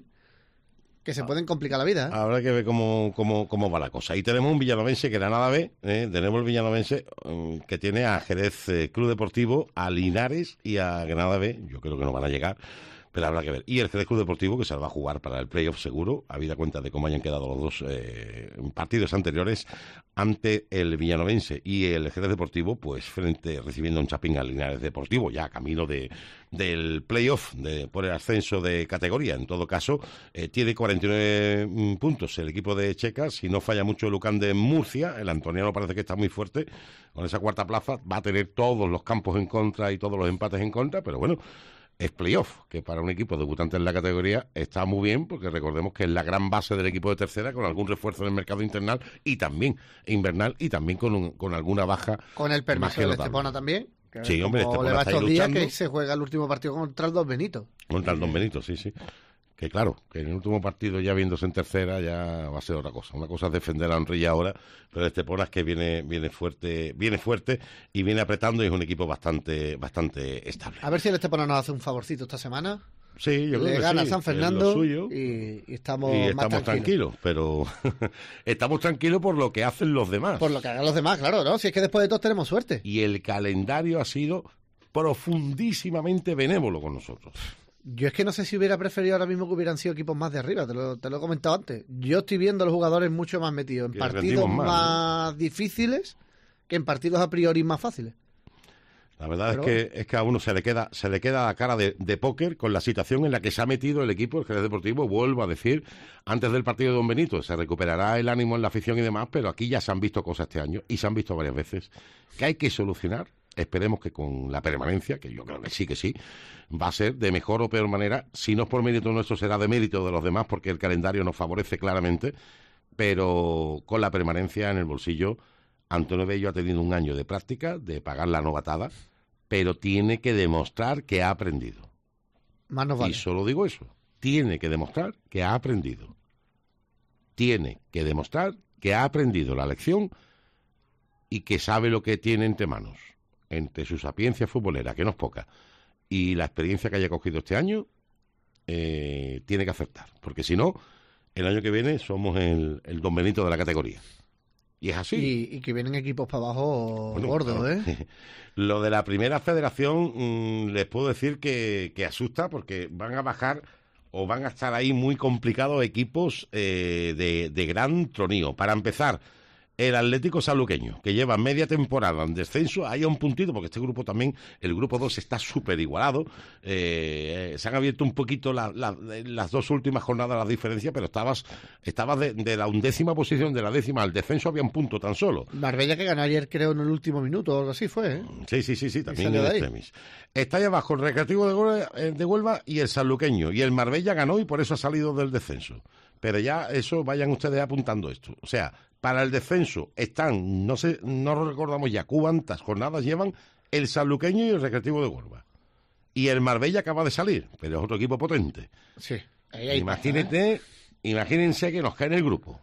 que se pueden complicar la vida, ¿eh? Habrá que ver cómo, cómo, cómo va la cosa. Y tenemos un villanovense que Granada B, ¿eh? Tenemos el villanovense um, que tiene a Jerez eh, Club Deportivo, a Linares y a Granada B. Yo creo que no van a llegar, pero habrá que ver. Y el Jerez Club Deportivo, que se va a jugar para el playoff seguro, habida cuenta de cómo hayan quedado los dos eh, partidos anteriores ante el villanovense. Y el Jerez Deportivo, pues frente, recibiendo un chapín al Linares Deportivo, ya camino de del playoff de, por el ascenso de categoría. En todo caso, eh, tiene cuarenta y nueve mm, puntos el equipo de Checa. Si no falla mucho el Lucán de Murcia, el Antoniano parece que está muy fuerte con esa cuarta plaza, va a tener todos los campos en contra y todos los empates en contra, pero bueno, es playoff, que para un equipo debutante en la categoría está muy bien, porque recordemos que es la gran base del equipo de tercera, con algún refuerzo en el mercado internal y también invernal, y también con, un, con alguna baja. Con el más permiso que del notable. Estepona también. Que Sí, hombre, como Estepona le va está estos ahí días luchando. que se juega el último partido contra el Dos Benito. Contra el Don Benito, sí, sí. Que claro, que en el último partido ya viéndose en tercera ya va a ser otra cosa. Una cosa es defender a Enrique ahora, pero el Estepona es que viene, viene fuerte, viene fuerte y viene apretando y es un equipo bastante, bastante estable. A ver si el Estepona nos hace un favorcito esta semana. Sí, yo creo Le que gana sí, San es lo Fernando suyo. y, y estamos, Y más estamos tranquilos. tranquilos, pero estamos tranquilos por lo que hacen los demás. Por lo que hagan los demás, claro, ¿no? Si es que después de todo tenemos suerte. Y el calendario ha sido profundísimamente benévolo con nosotros. Yo es que no sé si hubiera preferido ahora mismo que hubieran sido equipos más de arriba, te lo, te lo he comentado antes. Yo estoy viendo a los jugadores mucho más metidos en Que partidos rendimos más, más, difíciles que en partidos a priori más fáciles. La verdad Pero es que es que a uno se le queda se le queda la cara de, de póker con la situación en la que se ha metido el equipo, el Jerez Deportivo. Vuelvo a decir, antes del partido de Don Benito se recuperará el ánimo en la afición y demás, pero aquí ya se han visto cosas este año y se han visto varias veces que hay que solucionar. Esperemos que con la permanencia, que yo creo que sí, que sí, va a ser de mejor o peor manera. Si no es por mérito nuestro, será de mérito de los demás, porque el calendario nos favorece claramente, pero con la permanencia en el bolsillo, Antonio Bello ha tenido un año de práctica, de pagar la novatada, pero tiene que demostrar que ha aprendido. Más nos vale. Y solo digo eso, tiene que demostrar que ha aprendido. Tiene que demostrar que ha aprendido la lección y que sabe lo que tiene entre manos, entre su sapiencia futbolera, que no es poca, y la experiencia que haya cogido este año, eh, tiene que acertar, porque si no, el año que viene somos el, el Don Benito de la categoría. Y es así. Y, y que vienen equipos para abajo bueno, gordos, claro. ¿eh? Lo de la primera federación, mmm, les puedo decir que, que asusta, porque van a bajar o van a estar ahí muy complicados equipos eh, de, de gran tronío. Para empezar, el Atlético Sanluqueño, que lleva media temporada en descenso, ahí a un puntito, porque este grupo también, el grupo dos está súper igualado. Eh, se han abierto un poquito la, la, las dos últimas jornadas las diferencias, pero estabas, estabas de, de la undécima posición, de la décima al descenso había un punto tan solo. Marbella que ganó ayer, creo, en el último minuto o algo así fue, ¿eh? Sí, sí, sí, sí, también en extremis. Está ahí abajo el Recreativo de Huelva, de Huelva y el Sanluqueño, y el Marbella ganó y por eso ha salido del descenso. Pero ya eso, vayan ustedes apuntando esto. O sea, para el descenso están, no sé, no recordamos ya cuántas jornadas llevan el Sanluqueño y el Recreativo de Huelva. Y el Marbella acaba de salir, pero es otro equipo potente. Sí. Ahí, ahí Imagínate, pasa, ¿eh? Imagínense que nos cae en el grupo.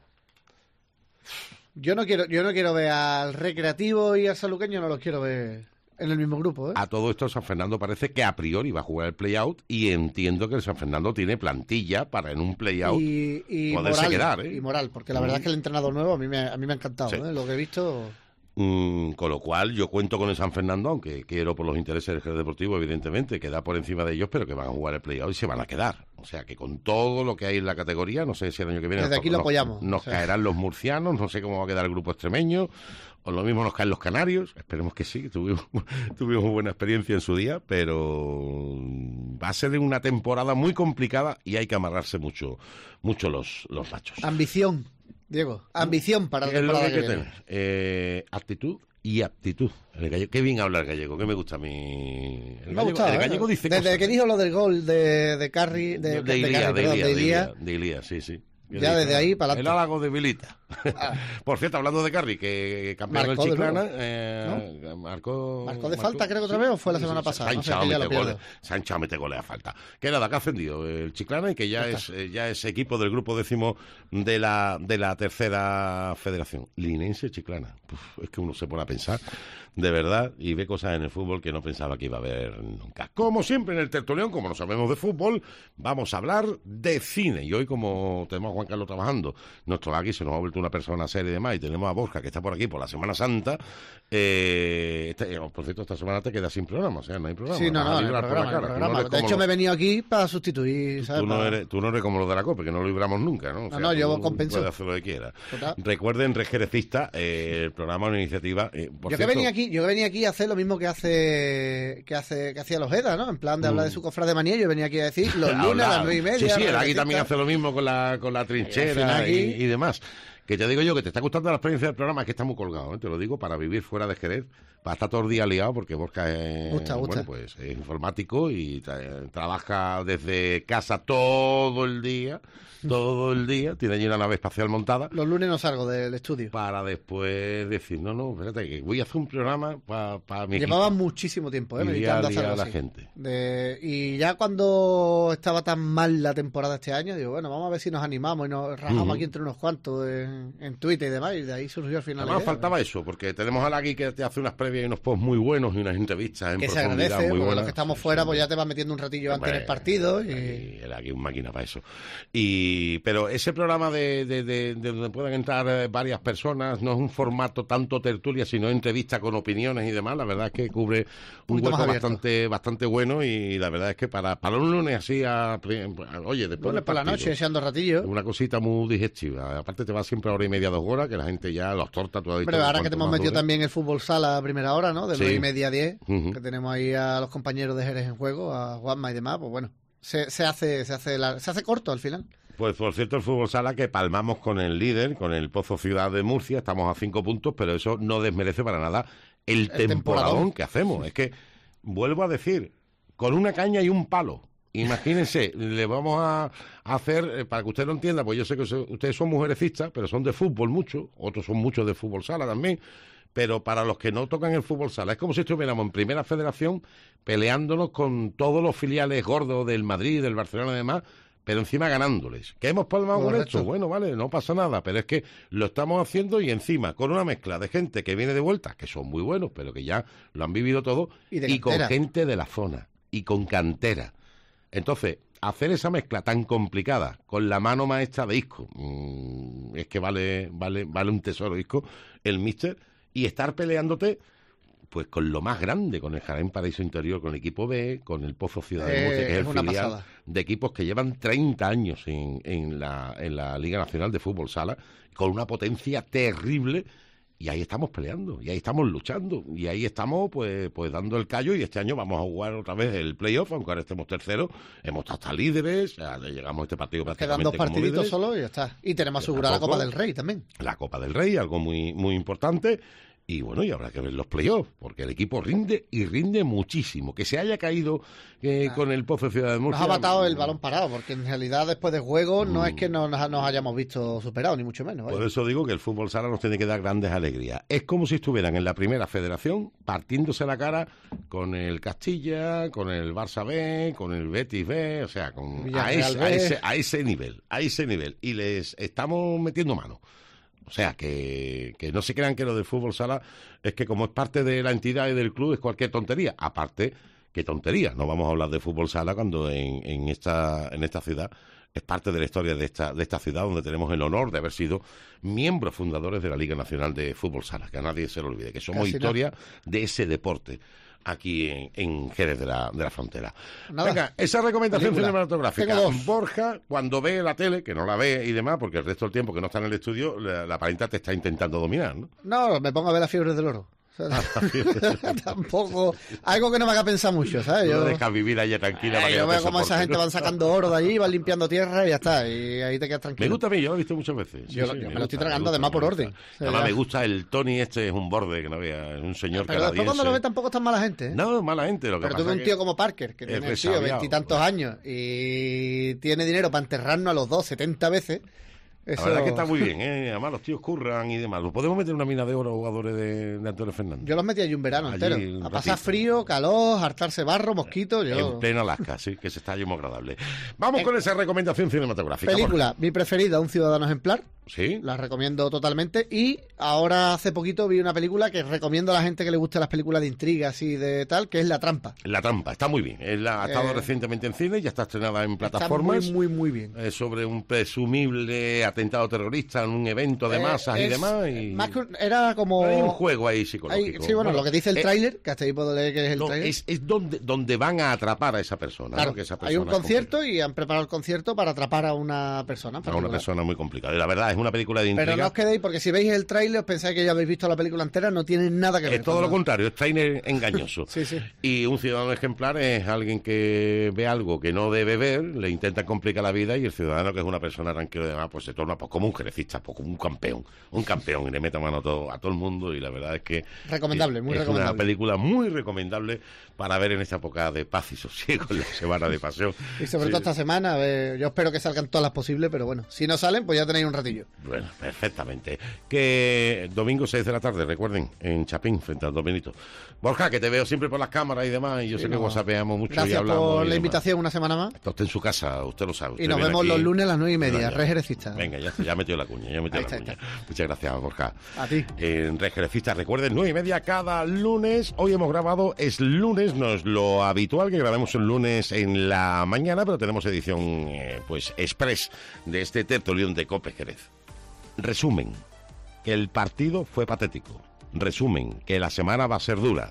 Yo no quiero, yo no quiero ver al Recreativo y al Sanluqueño, no los quiero ver en el mismo grupo, ¿eh? A todo esto San Fernando parece que a priori va a jugar el play-out y entiendo que el San Fernando tiene plantilla para en un play-out y, y poderse moral, quedar, ¿eh? Y moral, porque la verdad es que el entrenador nuevo a mí me, a mí me ha encantado, sí. ¿eh? Lo que he visto... Mm, con lo cual yo cuento con el San Fernando, aunque quiero por los intereses del Jerez Deportivo, evidentemente, queda por encima de ellos, pero que van a jugar el play-out y se van a quedar. O sea, que con todo lo que hay en la categoría, no sé si el año que viene... Desde nos, aquí lo nos, apoyamos. Nos o sea. caerán los murcianos, no sé cómo va a quedar el grupo extremeño, o lo mismo nos caen los canarios, esperemos que sí, tuvimos, tuvimos buena experiencia en su día, pero va a ser una temporada muy complicada y hay que amarrarse mucho, mucho los, los machos. Ambición, Diego, ambición para la temporada que, que tener. Eh, actitud y aptitud. El gallego, qué bien habla el gallego, que me gusta a mí. El me gallego, gustado, el gallego ¿eh? dice Desde cosas. que dijo lo del gol de, de Carri, de, de, de, de, Ilía, Carri, de, perdón, Ilía, de de Ilía. Ilía, de Ilía, sí, sí. Ya desde ahí para adelante. El halago de Vilita. Ah. Por cierto, hablando de Carri, que campeón del Chiclana, eh, ¿no? marcó... ¿Marcó de falta, creo que otra vez, o fue la semana sí, pasada? Sancha no sé, mete goles, Sancha mete goles a falta. Que nada, que ha ascendido el Chiclana y que ya es, eh, ya es equipo del grupo décimo de la, de la tercera federación. Linense Chiclana. Uf, es que uno se pone a pensar, de verdad, y ve cosas en el fútbol que no pensaba que iba a ver nunca. Como siempre en el tertulión, como no sabemos de fútbol, vamos a hablar de cine. Y hoy, como tenemos a Juan Carlos trabajando, nuestro aquí se nos ha vuelto una persona seria y demás, y tenemos a Borja, que está por aquí por la Semana Santa. Eh, este, por cierto, esta semana te quedas sin programa, o sea, no hay programa. Sí, no, no, no, programa, no programa. No de hecho, los... me he venido aquí para sustituir, ¿sabes? Tú no, para... eres, tú no eres como los de la COPE, que no lo libramos nunca, ¿no? O sea, no, no, yo compenso. Puedes hacer lo que quieras. Recuerden, Rejerecista, eh, el programa, una iniciativa... Eh, por yo, cierto, que venía aquí, yo que venía aquí a hacer lo mismo que hace que hace que hacía los Ojeda, ¿no? En plan de hablar mm. de su cofrade de manía, yo venía aquí a decir los lunes a las nueve y media. Sí, sí, el Agui también hace lo mismo con la, con la trinchera y, y demás. Que te digo yo que te está gustando la experiencia del programa, es que está muy colgado, ¿eh? Te lo digo, para vivir fuera de Jerez, para estar todo el día liado, porque Borja es, gusta, gusta. Bueno, pues, es informático y tra trabaja desde casa todo el día, todo el día, tiene allí una nave espacial montada. Los lunes no salgo del estudio. Para después decir, no, no, espérate, que voy a hacer un programa para pa mi Llevaba equipo. muchísimo tiempo, ¿eh? Meditando hacerlo a la gente. De... Y ya cuando estaba tan mal la temporada este año, digo, bueno, vamos a ver si nos animamos y nos rajamos uh -huh. aquí entre unos cuantos en, en Twitter y demás, y de ahí surgió al final. Además faltaba eso, porque tenemos a Agui que te hace unas previas y unos posts muy buenos y unas entrevistas en que profundidad se agradece, muy buenas. Los que estamos fuera, pues ya te vas metiendo un ratillo antes en el partido. Y... El Agui es un máquina para eso. Y pero ese programa de, de, de, de donde puedan entrar varias personas no es un formato tanto tertulia, sino entrevista con opiniones y demás. La verdad es que cubre un, un hueco bastante bastante bueno y la verdad es que para, para un lunes así, a, oye, después lunes por la noche, echando ratillo. Una cosita muy digestiva. Aparte te va siempre a hora y media, dos horas, que la gente ya los torta. Tú has dicho, pero ahora que te hemos metido dure. también el fútbol sala a primera hora, ¿no? De sí. nueve y media a diez, uh -huh. que tenemos ahí a los compañeros de Jerez en juego, a Juanma y demás, pues bueno, se, se hace se hace la, se hace corto al final. Pues por cierto, el fútbol sala que palmamos con el líder, con el Pozo Ciudad de Murcia, estamos a cinco puntos, pero eso no desmerece para nada el, el temporadón, temporadón que hacemos. Es que, vuelvo a decir, con una caña y un palo. Imagínense, le vamos a hacer, para que usted lo entienda, pues yo sé que ustedes son mujerecistas, pero son de fútbol mucho, otros son muchos de fútbol sala también, pero para los que no tocan el fútbol sala, es como si estuviéramos en primera federación peleándonos con todos los filiales gordos del Madrid, del Barcelona y demás, pero encima ganándoles. ¿Que hemos palmado con Correcto. esto? Bueno, vale, no pasa nada, pero es que lo estamos haciendo y encima con una mezcla de gente que viene de vuelta, que son muy buenos, pero que ya lo han vivido todo, Y de y con cantera. gente de la zona, y con cantera. Entonces, hacer esa mezcla tan complicada con la mano maestra de Isco, mmm, es que vale, vale, vale un tesoro Isco, el míster, y estar peleándote pues con lo más grande, con el Jaén Paraíso Interior, con el equipo B, con el Pozo Ciudad de Eh, Murcia, que es es el una filial pasada. de equipos que llevan treinta años en, en, la, en la Liga Nacional de Fútbol Sala, con una potencia terrible, y ahí estamos peleando, y ahí estamos luchando, y ahí estamos pues pues dando el callo, y este año vamos a jugar otra vez el playoff, aunque ahora estemos terceros, hemos estado hasta líderes, ya llegamos a este partido Quedan prácticamente dos como partiditos líderes. solo y ya está. Y tenemos asegurada la tampoco. Copa del Rey también. La Copa del Rey, algo muy muy importante. Y bueno, y habrá que ver los playoffs, porque el equipo rinde y rinde muchísimo. Que se haya caído eh, con el Pozo Ciudad de Nos Murcia. ha batado el balón parado, porque en realidad después de juego no es que no nos, nos hayamos visto superados, ni mucho menos. vaya. Por eso digo que el fútbol sala nos tiene que dar grandes alegrías. Es como si estuvieran en la primera federación partiéndose la cara con el Castilla, con el Barça B, con el Betis B, o sea, con, a, Villarreal ese, a, B. ese, a ese nivel, a ese nivel. Y les estamos metiendo mano. O sea, que, que no se crean que lo del fútbol sala es que como es parte de la entidad y del club es cualquier tontería. Aparte, qué tontería. No vamos a hablar de fútbol sala cuando en, en, esta, en esta ciudad es parte de la historia de esta, de esta ciudad, donde tenemos el honor de haber sido miembros fundadores de la Liga Nacional de Fútbol Sala. Que a nadie se lo olvide, que somos Casi historia de ese deporte aquí en, en Jerez de la, de la Frontera. Nada. Venga, esa recomendación Película. cinematográfica. Tengo dos. Borja, cuando ve la tele, que no la ve y demás, porque el resto del tiempo que no está en el estudio, la, la parienta te está intentando dominar, ¿no? No, me pongo a ver las fiebres del oro. O sea, tampoco. Algo que no me haga pensar mucho, ¿sabes? No Yo, la dejas vivir allá tranquila. Eh, para que yo no te veo cómo esa soporte, gente ¿no? van sacando oro de allí, van limpiando tierra y ya está. Y ahí te quedas tranquilo. Me gusta a mí, yo lo he visto muchas veces. Sí, Yo, sí, yo me, lo gusta, estoy tragando me además gusta, por me orden. gusta. O sea, Además ya. me gusta el Tony, este es un borde, que no veas, es un señor Pero después canadiense. cuando lo ves tampoco es tan mala gente, ¿eh? No, mala gente. Lo que Pero pasa tuve un que tío como Parker, que es tiene tío resabiado. veintitantos años y tiene dinero para enterrarnos a los dos setenta veces. Eso... La verdad es que está muy bien, ¿eh? Además los tíos curran y demás. ¿Lo podemos meter en una mina de oro a jugadores de, de Antonio Fernández? Yo los metí allí un verano Allí entero. un A pasar ratito. frío, calor, hartarse barro, mosquitos. Yo... En plena Alaska, sí, que se está allí muy agradable. Vamos con esa recomendación cinematográfica. Película, mi preferida, Un ciudadano ejemplar. Sí. La recomiendo totalmente. Y ahora hace poquito vi una película que recomiendo a la gente que le guste las películas de intrigas y de tal, que es La Trampa. La Trampa, está muy bien. Él ha estado Eh, recientemente en cine, ya está estrenada en Está plataformas. muy, muy, muy bien. Eh, sobre un presumible atentado terrorista en un evento de Eh, masas y es- demás. Y... Más que un- era como... Hay un juego ahí Hay- psicológico. sí, bueno, lo que dice el eh, tráiler, que hasta ahí puedo leer que es el no, tráiler. es, es donde, donde van a atrapar a esa persona. Claro, ¿no? Que esa hay un persona es concierto y han preparado el concierto para atrapar a una persona. en complicada. A una particular. persona muy complicada. Y la verdad, es una película de intriga. Pero no os quedéis, porque si veis el tráiler os pensáis que ya habéis visto la película entera, no tiene nada que ver. Es todo con lo nada. contrario, es trainer engañoso. Sí, sí. Y un ciudadano ejemplar es alguien que ve algo que no debe ver, le intenta complicar la vida, y el ciudadano, que es una persona tranquila y demás, pues se torna pues, como un jerecista, pues, como un campeón, un campeón, y le mete mano a todo, a todo el mundo, y la verdad es que Recomendable, muy es recomendable. una película muy recomendable para ver en esta época de paz y sosiego, en la semana de pasión. Y sobre Sí. todo esta semana, a ver, yo espero que salgan todas las posibles, pero bueno, si no salen, pues ya tenéis un ratillo. Bueno, perfectamente. Que domingo seis de la tarde, recuerden, en Chapín, frente al Don Benito. Borja, que te veo siempre por las cámaras y demás, y yo Sí, sé que no. whatsappeamos mucho y Gracias hablamos. por y la demás. invitación una semana más. Está usted en su casa, usted lo sabe. Y usted nos viene vemos aquí. los lunes a las nueve y media, Venga, Red Jerecista. Venga, ya, ya metió la cuña, ya metió Ahí la está, cuña. Muchas gracias, Borja. A ti. En Red Jerecista, recuerden, nueve y media cada lunes. Hoy hemos grabado, es lunes, no es lo habitual que grabemos un lunes en la mañana, pero tenemos edición, eh, pues, express de este tertulión de COPE Jerez. Resumen, que el partido fue patético. Resumen, que la semana va a ser dura.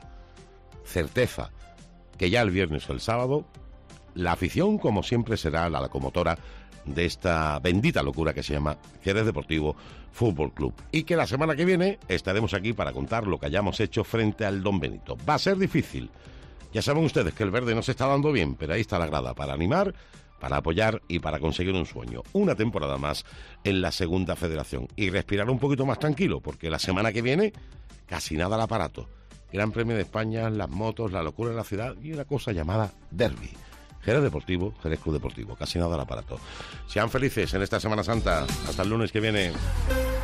Certeza, que ya el viernes o el sábado, la afición, como siempre, será la locomotora de esta bendita locura que se llama Jerez Deportivo Fútbol Club. Y que la semana que viene estaremos aquí para contar lo que hayamos hecho frente al Don Benito. Va a ser difícil. Ya saben ustedes que el verde no se está dando bien, pero ahí está la grada para animar, para apoyar y para conseguir un sueño. Una temporada más en la Segunda Federación. Y respirar un poquito más tranquilo, porque la semana que viene casi nada al aparato. Gran Premio de España, las motos, la locura de la ciudad y una cosa llamada derbi. Jerez Deportivo, Jerez Club Deportivo, casi nada al aparato. Sean felices en esta Semana Santa. Hasta el lunes que viene.